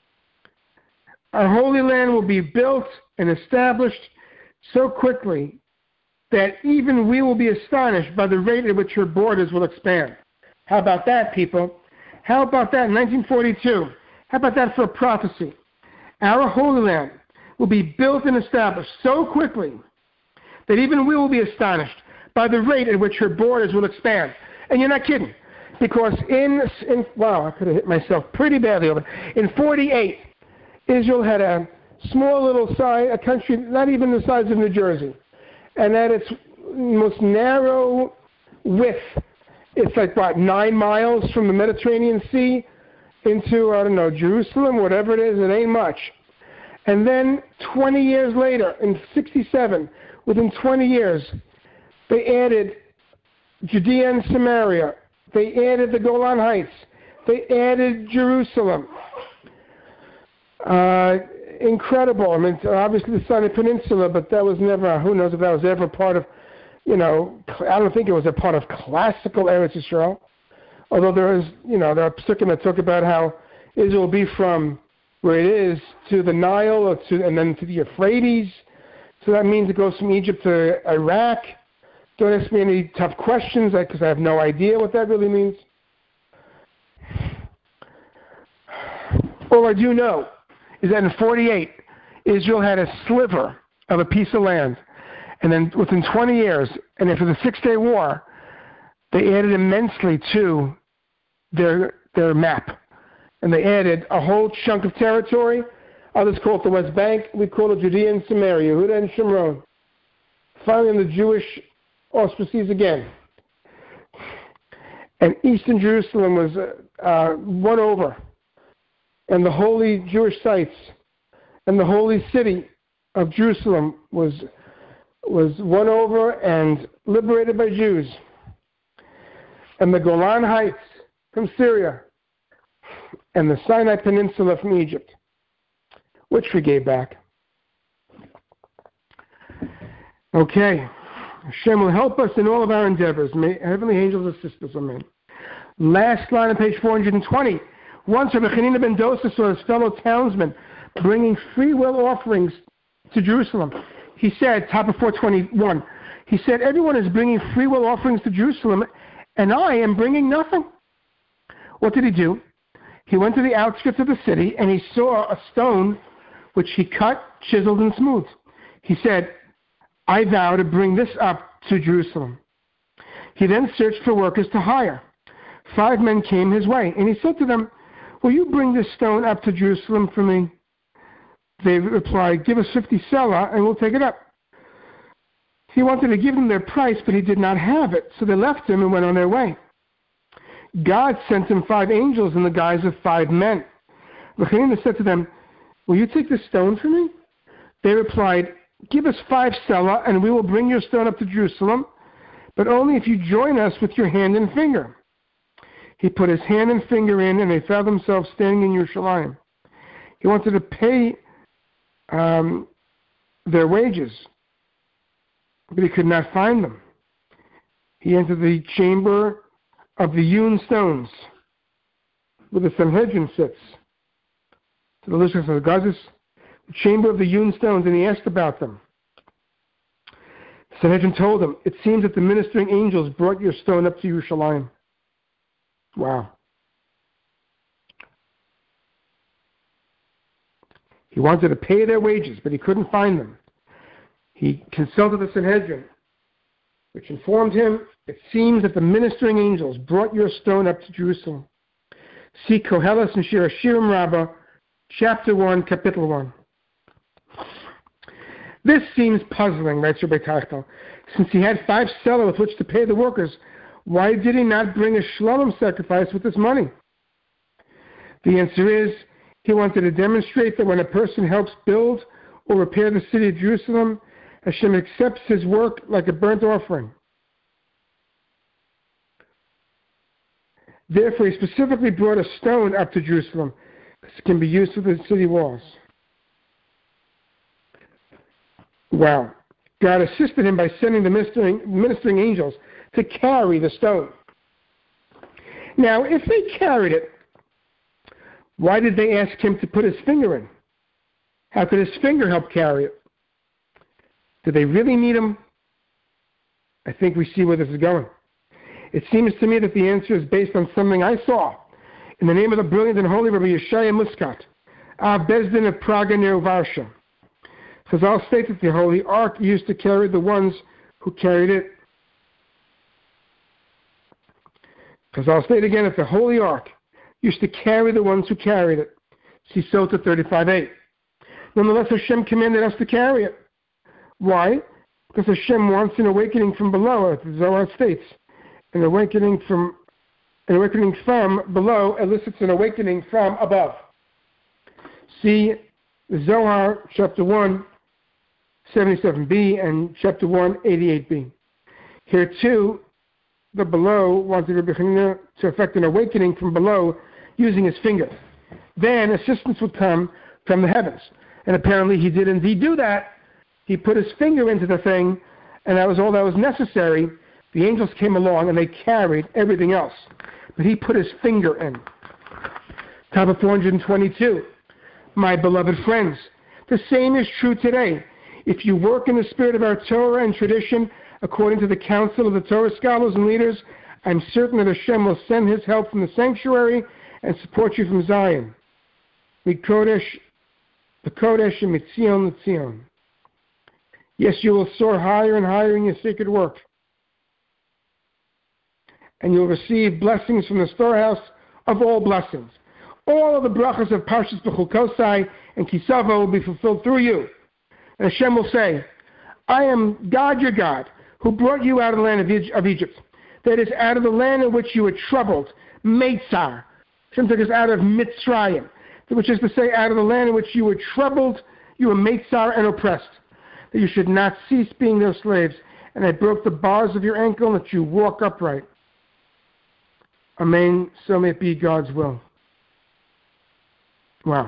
Our holy land will be built and established so quickly that even we will be astonished by the rate at which her borders will expand. How about that, people? How about that in nineteen forty-two? How about that for a prophecy? Our holy land will be built and established so quickly that even we will be astonished by the rate at which her borders will expand. And you're not kidding, because in, in wow, I could have hit myself pretty badly over. In forty-eight, Israel had a small little size, a country not even the size of New Jersey, and at its most narrow width, it's like, what, nine miles from the Mediterranean Sea into, I don't know, Jerusalem, whatever it is, it ain't much. And then twenty years later, in sixty-seven, within twenty years, they added Judea and Samaria. They added the Golan Heights. They added Jerusalem. Uh, incredible. I mean, obviously the Sinai Peninsula, but that was never, who knows if that was ever part of, you know, I don't think it was a part of classical Eretz Yisrael. Although there is, you know, there are psukim that talk about how Israel will be from where it is to the Nile, or to, and then to the Euphrates. So that means it goes from Egypt to Iraq. Don't ask me any tough questions, because I have no idea what that really means. All I do know is that in forty-eight, Israel had a sliver of a piece of land. And then within twenty years, and after the Six-Day War, they added immensely to their their map. And they added a whole chunk of territory. Others call it the West Bank. We call it Judea and Samaria, Yehuda and Shomron. Finally, in the Jewish auspices again. And Eastern Jerusalem was uh, won over. And the holy Jewish sites and the holy city of Jerusalem was was won over and liberated by Jews. And the Golan Heights from Syria and the Sinai Peninsula from Egypt, which we gave back. Okay. Hashem will help us in all of our endeavors. May heavenly angels assist us. Amen. Last line on page four hundred twenty. Once Rabbi Chanina ben Dosa saw his fellow townsmen bringing free will offerings to Jerusalem. He said, top of four twenty-one, he said, everyone is bringing free will offerings to Jerusalem, and I am bringing nothing. What did he do? He went to the outskirts of the city, and he saw a stone which he cut, chiseled, and smoothed. He said, I vow to bring this up to Jerusalem. He then searched for workers to hire. Five men came his way, and he said to them, will you bring this stone up to Jerusalem for me? They replied, give us fifty selah, and we'll take it up. He wanted to give them their price, but he did not have it, so they left him and went on their way. God sent him five angels in the guise of five men. Rechanina said to them, will you take this stone for me? They replied, give us five selah, and we will bring your stone up to Jerusalem, but only if you join us with your hand and finger. He put his hand and finger in, and they found themselves standing in Yerushalayim. He wanted to pay um, their wages, but he could not find them. He entered the chamber of the hewn stones, where the Sanhedrin sits. To the listeners of the Gazis, the chamber of the hewn stones, and he asked about them. The Sanhedrin told him, it seems that the ministering angels brought your stone up to Yerushalayim. Wow. He wanted to pay their wages, but he couldn't find them. He consulted the Sanhedrin, which informed him, it seems that the ministering angels brought your stone up to Jerusalem. See Koheles and Shir Hashirim Rabbah, chapter one, capital one. This seems puzzling, writes Rabbi Teichel. Since he had five selah with which to pay the workers, why did he not bring a shlomim sacrifice with this money? The answer is, he wanted to demonstrate that when a person helps build or repair the city of Jerusalem, Hashem accepts his work like a burnt offering. Therefore, he specifically brought a stone up to Jerusalem, because it can be used for the city walls. Wow. God assisted him by sending the ministering, ministering angels to carry the stone. Now, if they carried it, why did they ask him to put his finger in? How could his finger help carry it? Did they really need him? I think we see where this is going. It seems to me that the answer is based on something I saw in the name of the brilliant and holy Rabbi Yeshaya Muscat, our Bezdin of Praga near Varsha. Chazal states that the Holy Ark used to carry the ones who carried it. Chazal state again that the Holy Ark used to carry the ones who carried it. See Sota thirty-five eight. Nonetheless, Hashem commanded us to carry it. Why? Because Hashem wants an awakening from below, as the Zohar states. An awakening from an awakening from below elicits an awakening from above. See Zohar chapter one, seventy-seven b and chapter one, eighty-eight b. Here too, the below wanted Rabbi Chanina to effect an awakening from below using his finger. Then assistance would come from the heavens. And apparently he did indeed do that. He put his finger into the thing, and that was all that was necessary. The angels came along and they carried everything else. But he put his finger in. Top of four hundred twenty-two. My beloved friends, the same is true today. If you work in the spirit of our Torah and tradition, according to the counsel of the Torah scholars and leaders, I'm certain that Hashem will send his help from the sanctuary and support you from Zion. Mikodesh, the Kodesh, and Mitzion, the Tzion. Yes, you will soar higher and higher in your sacred work. And you'll receive blessings from the storehouse of all blessings. All of the brachas of Parshas Bechukosai and Kisava will be fulfilled through you. And Hashem will say, I am God your God, who brought you out of the land of Egypt. That is, out of the land in which you were troubled, Meitzar. Hashem took us out of Mitzrayim, which is to say, out of the land in which you were troubled, you were Meitzar and oppressed. That you should not cease being their slaves. And I broke the bars of your ankle, and that you walk upright. Amen. So may it be God's will. Wow.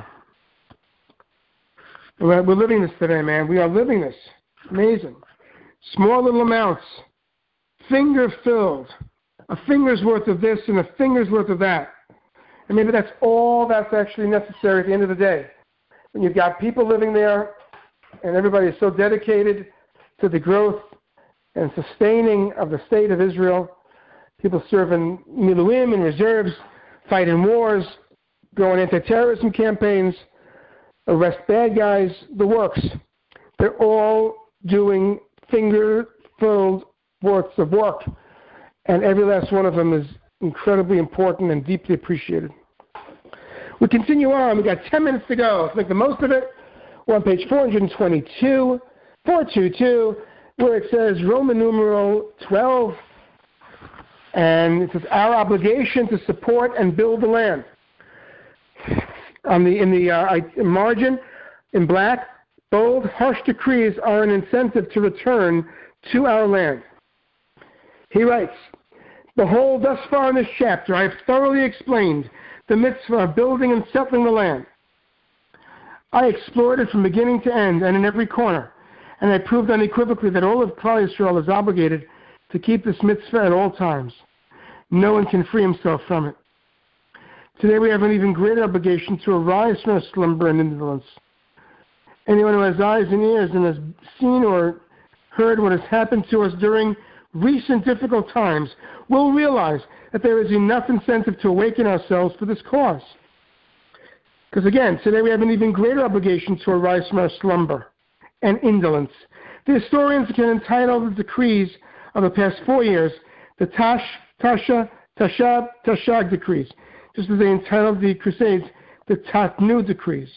We're living this today, man. We are living this. Amazing. Small little amounts. Finger filled. A finger's worth of this and a finger's worth of that. And maybe that's all that's actually necessary at the end of the day. When you've got people living there and everybody is so dedicated to the growth and sustaining of the state of Israel, people serving miluim and reserves, fighting wars, going anti-terrorism campaigns, arrest bad guys, the works. They're all doing finger-filled works of work, and every last one of them is incredibly important and deeply appreciated. We continue on. We've got ten minutes to go. Let's make the most of it. We're on page four twenty-two, four twenty-two, where it says Roman numeral twelve, and it says our obligation to support and build the land. On the in the uh, margin, in black, Bold, harsh decrees are an incentive to return to our land. He writes, "Behold, thus far in this chapter I have thoroughly explained the mitzvah of building and settling the land. I explored it from beginning to end and in every corner, and I proved unequivocally that all of Klal Yisrael is obligated to keep this mitzvah at all times. No one can free himself from it. Today we have an even greater obligation to arise from our slumber and indolence. Anyone who has eyes and ears and has seen or heard what has happened to us during recent difficult times will realize that there is enough incentive to awaken ourselves for this cause. Because again, today we have an even greater obligation to arise from our slumber and indolence. The historians can entitle the decrees of the past four years the Tash, Tasha, Tashab, Tashag decrees, just as they entitled the Crusades the Tatnu decrees.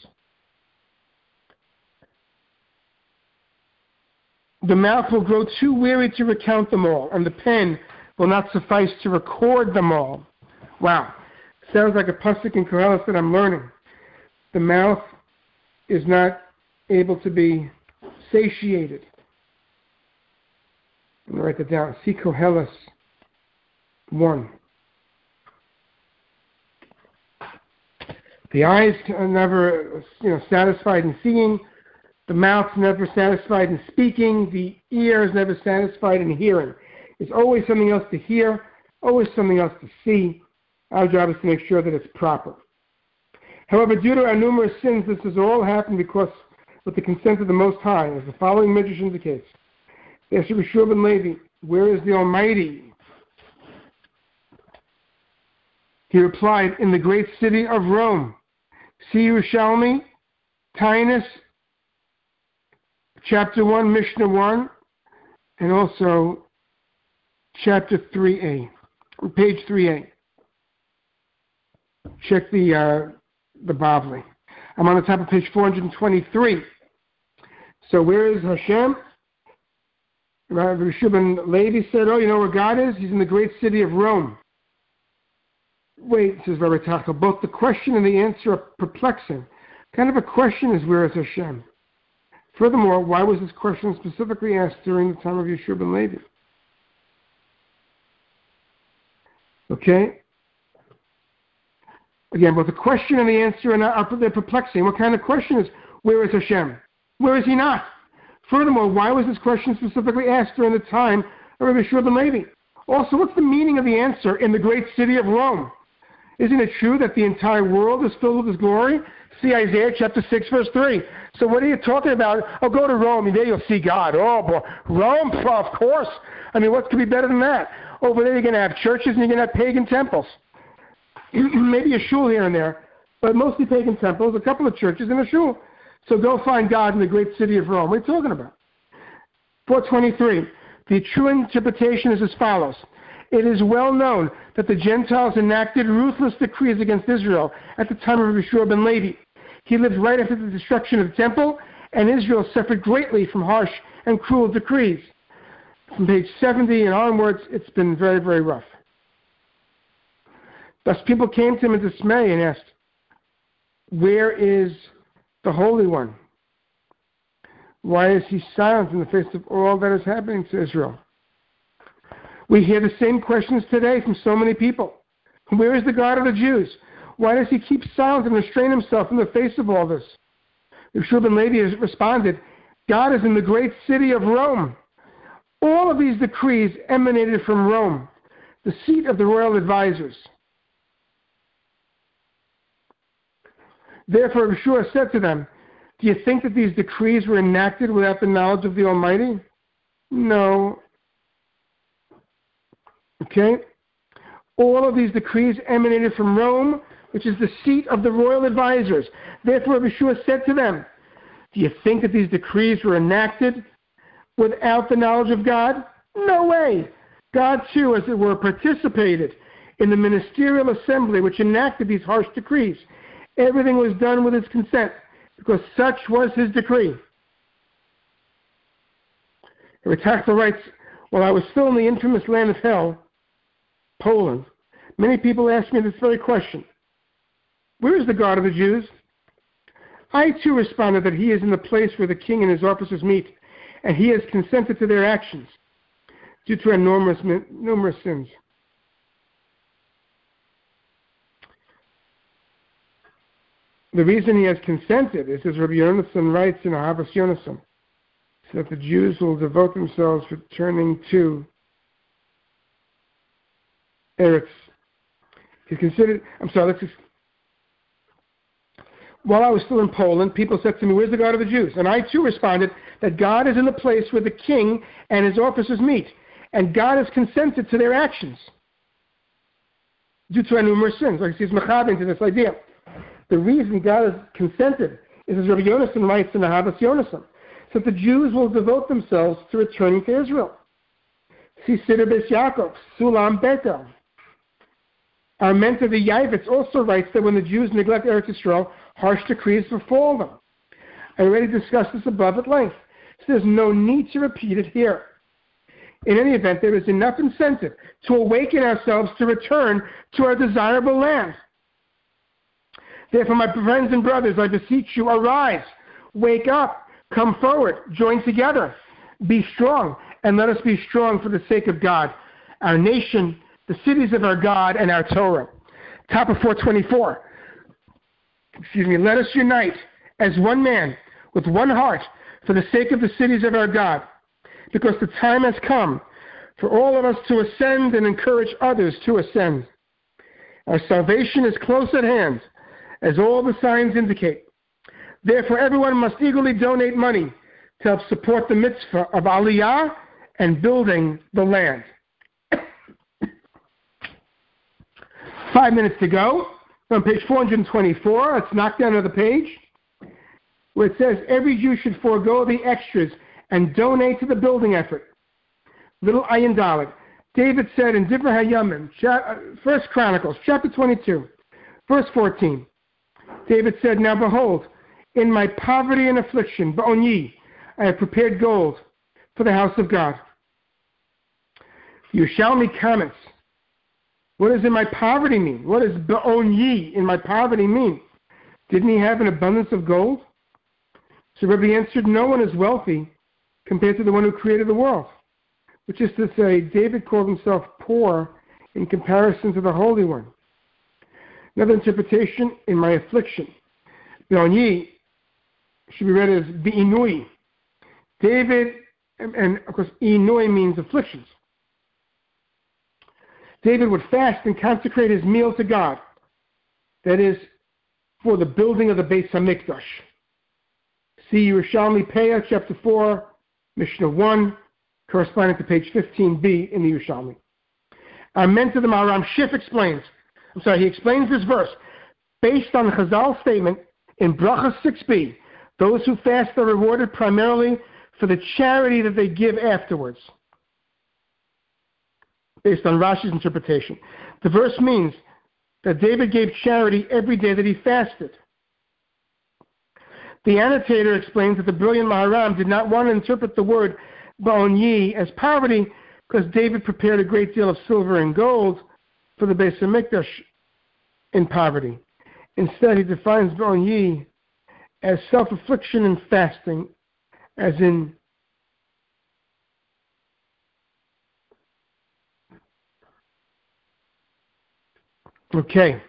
The mouth will grow too weary to recount them all, and the pen will not suffice to record them all." Wow. Sounds like a pasuk in Koheles that I'm learning. The mouth is not able to be satiated. I'm going to write that down. See Koheles one. The eyes are never, you know, satisfied in seeing. The mouth's never satisfied in speaking. The ear is never satisfied in hearing. There's always something else to hear, always something else to see. Our job is to make sure that it's proper. However, due to our numerous sins, this has all happened because, with the consent of the Most High, as the following midrash indicates. They asked Yeshua ben Levi, "Where is the Almighty?" He replied, "In the great city of Rome. See Yerushalmi, Tainus, chapter one, Mishnah one, and also chapter three A, page three A. Check the uh, the Bavli. I'm on the top of page four hundred twenty-three. So where is Hashem? Rabbi Yeshua ben Levi said, "Oh, you know where God is? He's in the great city of Rome." Wait, says Rabbi Taka, both the question and the answer are perplexing. Kind of a question is, where is Hashem? Furthermore, why was this question specifically asked during the time of Yeshua ben Levi? Okay? Again, both the question and the answer are, not, are they're perplexing. What kind of question is, where is Hashem? Where is he not? Furthermore, why was this question specifically asked during the time of Rabbi Yeshua ben Levi? Also, what's the meaning of the answer, in the great city of Rome? Isn't it true that the entire world is filled with his glory? See Isaiah chapter six, verse three. So what are you talking about? Oh, go to Rome, and there you'll see God. Oh, boy. Rome, of course. I mean, what could be better than that? Over there you're going to have churches and you're going to have pagan temples. Maybe a shul here and there, but mostly pagan temples, a couple of churches, and a shul. So go find God in the great city of Rome. What are you talking about? four twenty-three. The true interpretation is as follows. It is well known that the Gentiles enacted ruthless decrees against Israel at the time of Yeshua ben Levi. He lived right after the destruction of the temple, and Israel suffered greatly from harsh and cruel decrees. From page seventy and onwards, it's been very, very rough. Thus people came to him in dismay and asked, "Where is the Holy One? Why is he silent in the face of all that is happening to Israel?" We hear the same questions today from so many people. Where is the God of the Jews? Why does he keep silent and restrain himself in the face of all this? Yeshua ben Levi responded, God is in the great city of Rome. All of these decrees emanated from Rome, the seat of the royal advisors. Therefore, Yeshua said to them, do you think that these decrees were enacted without the knowledge of the Almighty? No. Okay? All of these decrees emanated from Rome, which is the seat of the royal advisors. Therefore, Yeshua said to them, do you think that these decrees were enacted without the knowledge of God? No way. God, too, as it were, participated in the ministerial assembly which enacted these harsh decrees. Everything was done with his consent, because such was his decree. Ritachta writes, while I was still in the infamous land of hell, Poland, many people asked me this very question. Where is the God of the Jews? I too responded that he is in the place where the king and his officers meet, and he has consented to their actions due to enormous, numerous sins. The reason he has consented is, as Rabbi Yonasan writes in Ahavas Yonasan, so that the Jews will devote themselves to returning to Eretz. He considered, I'm sorry, let's just, while I was still in Poland, people said to me, where's the God of the Jews? And I too responded that God is in the place where the king and his officers meet, and God has consented to their actions due to our numerous sins. Like he's mechaber into this idea. The reason God has consented is, as Rabbi Yonasan writes in the Ahavas Yonasan, so that the Jews will devote themselves to returning to Israel. See Siddur Beis Yaakov, Sulam Betel. Our mentor, the Yavitz, also writes that when the Jews neglect Eretz Yisrael, harsh decrees befall them. I already discussed this above at length, so there's no need to repeat it here. In any event, there is enough incentive to awaken ourselves to return to our desirable land. Therefore, my friends and brothers, I beseech you, arise, wake up, come forward, join together, be strong, and let us be strong for the sake of God, our nation, the cities of our God, and our Torah. Top of four twenty-four. Excuse me. Let us unite as one man with one heart for the sake of the cities of our God, because the time has come for all of us to ascend and encourage others to ascend. Our salvation is close at hand, as all the signs indicate. Therefore, everyone must eagerly donate money to help support the mitzvah of Aliyah and building the land. Five minutes to go. On page four twenty-four, let's knock down another page, where it says, every Jew should forego the extras and donate to the building effort. Little Ayin Dalet. David said in Divrei Hayamim, First Chronicles, chapter twenty-two, verse fourteen, David said, now behold, in my poverty and affliction, Ba'onyi, I have prepared gold for the house of God. Yerushalmi comments, what does in my poverty mean? What does Ba'onyi in my poverty mean? Didn't he have an abundance of gold? So Rebbe answered, no one is wealthy compared to the one who created the world. Which is to say, David called himself poor in comparison to the Holy One. Another interpretation, in my affliction. Ba'onyi should be read as Bi'inui. David, and, and of course, Inui means afflictions. David would fast and consecrate his meal to God. That is, for the building of the Beis HaMikdash. See Yerushalmi Peah, chapter four, Mishnah one, corresponding to page fifteen b in the Yerushalmi. Our mentor, the Maharam Schiff, explains, I'm sorry, he explains this verse, based on the Chazal statement in Bracha six b, those who fast are rewarded primarily for the charity that they give afterwards. Based on Rashi's interpretation. The verse means that David gave charity every day that he fasted. The annotator explains that the brilliant Maharam did not want to interpret the word Ba'onyi as poverty because David prepared a great deal of silver and gold for the Beis HaMikdash in poverty. Instead, he defines Ba'onyi as self-affliction and fasting, as in Okay.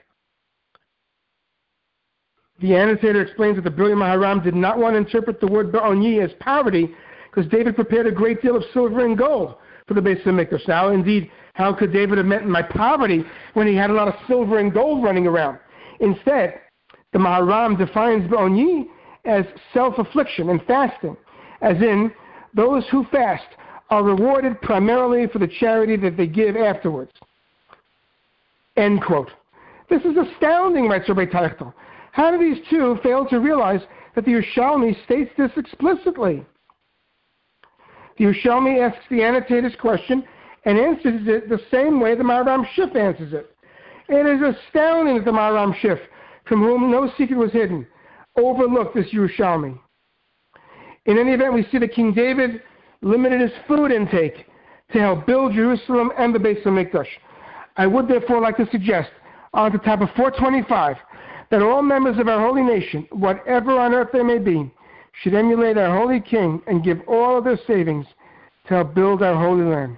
The annotator explains that the brilliant Maharam did not want to interpret the word Ba'onyi as poverty because David prepared a great deal of silver and gold for the Beis HaMikdash. Now, indeed, how could David have meant in my poverty when he had a lot of silver and gold running around? Instead, the Maharam defines Ba'onyi as self-affliction and fasting, as in, those who fast are rewarded primarily for the charity that they give afterwards. End quote. This is astounding, writes Rabbi Teichel. How do these two fail to realize that the Yerushalmi states this explicitly? The Yerushalmi asks the annotator's question and answers it the same way the Maharam Schiff answers it. It is astounding that the Maharam Schiff, from whom no secret was hidden, overlooked this Yerushalmi. In any event, we see that King David limited his food intake to help build Jerusalem and the Beis HaMikdash. I would therefore like to suggest, on the top of four twenty-five, that all members of our holy nation, whatever on earth they may be, should emulate our holy king and give all of their savings to help build our holy land.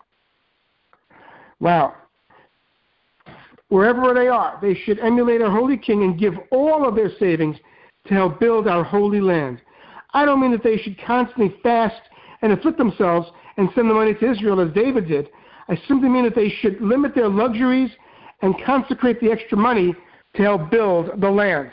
Wow. Wherever they are, they should emulate our holy king and give all of their savings to help build our holy land. I don't mean that they should constantly fast and afflict themselves and send the money to Israel as David did. I simply mean that they should limit their luxuries and consecrate the extra money to help build the land.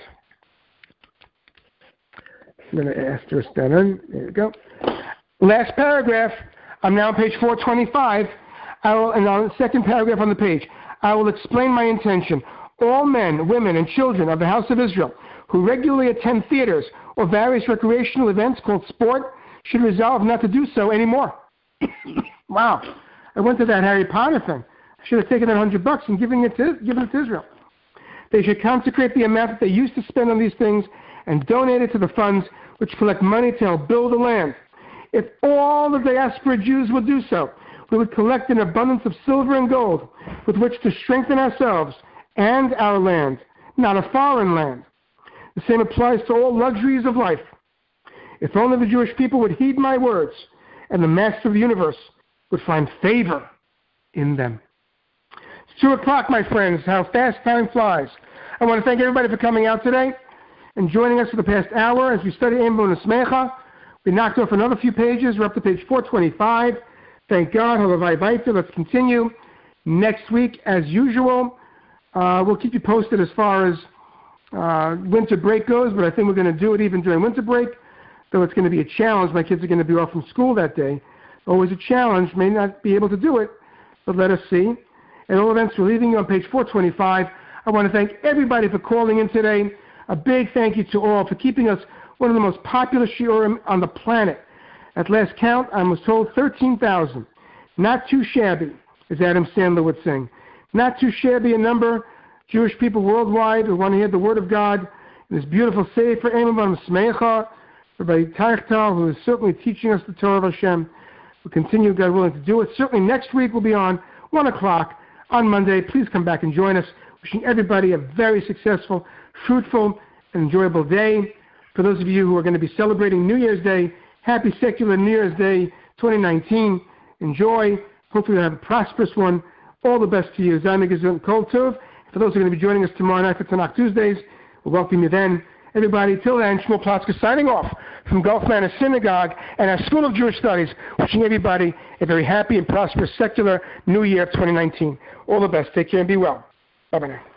I'm going to asterisk that in. There we go. Last paragraph. I'm now on page four twenty-five. I will, and on the second paragraph on the page, I will explain my intention. All men, women, and children of the house of Israel who regularly attend theaters or various recreational events called sport should resolve not to do so anymore. Wow. I went to that Harry Potter thing. I should have taken that hundred bucks and given it to, given it to Israel. They should consecrate the amount that they used to spend on these things and donate it to the funds which collect money to help build the land. If all the diaspora Jews would do so, we would collect an abundance of silver and gold with which to strengthen ourselves and our land, not a foreign land. The same applies to all luxuries of life. If only the Jewish people would heed my words, and the Master of the universe would find favor in them. It's two o'clock, my friends. How fast time flies. I want to thank everybody for coming out today and joining us for the past hour as we study Ein Bo Nismecha. We knocked off another few pages. We're up to page four twenty-five. Thank God. Halavai Vaita. Let's continue. Next week, as usual, uh, we'll keep you posted as far as uh, winter break goes, but I think we're going to do it even during winter break, though it's going to be a challenge. My kids are going to be off from school that day. Always a challenge. May not be able to do it, but let us see. At all events, we're leaving you on page four twenty-five. I want to thank everybody for calling in today. A big thank you to all for keeping us one of the most popular shiurim on the planet. At last count, I was told thirteen thousand. Not too shabby, as Adam Sandler would sing. Not too shabby a number. Jewish people worldwide who want to hear the Word of God in this beautiful Sefer Ein Bo Nismecha. Rabbi Teichtal, who is certainly teaching us the Torah of Hashem. We'll continue, God willing, to do it. Certainly next week we'll be on one o'clock on Monday. Please come back and join us. Wishing everybody a very successful, fruitful, and enjoyable day. For those of you who are going to be celebrating New Year's Day, happy secular New Year's Day twenty nineteen. Enjoy. Hopefully you'll have a prosperous one. All the best to you. Zayim Gezut Kol Tov. For those who are going to be joining us tomorrow night for Tanakh Tuesdays, we'll welcome you then. Everybody, till then, Shmuel Plotzker signing off from Gulf Manor Synagogue and our School of Jewish Studies, wishing everybody a very happy and prosperous secular New Year of twenty nineteen. All the best. Take care and be well. Bye-bye now.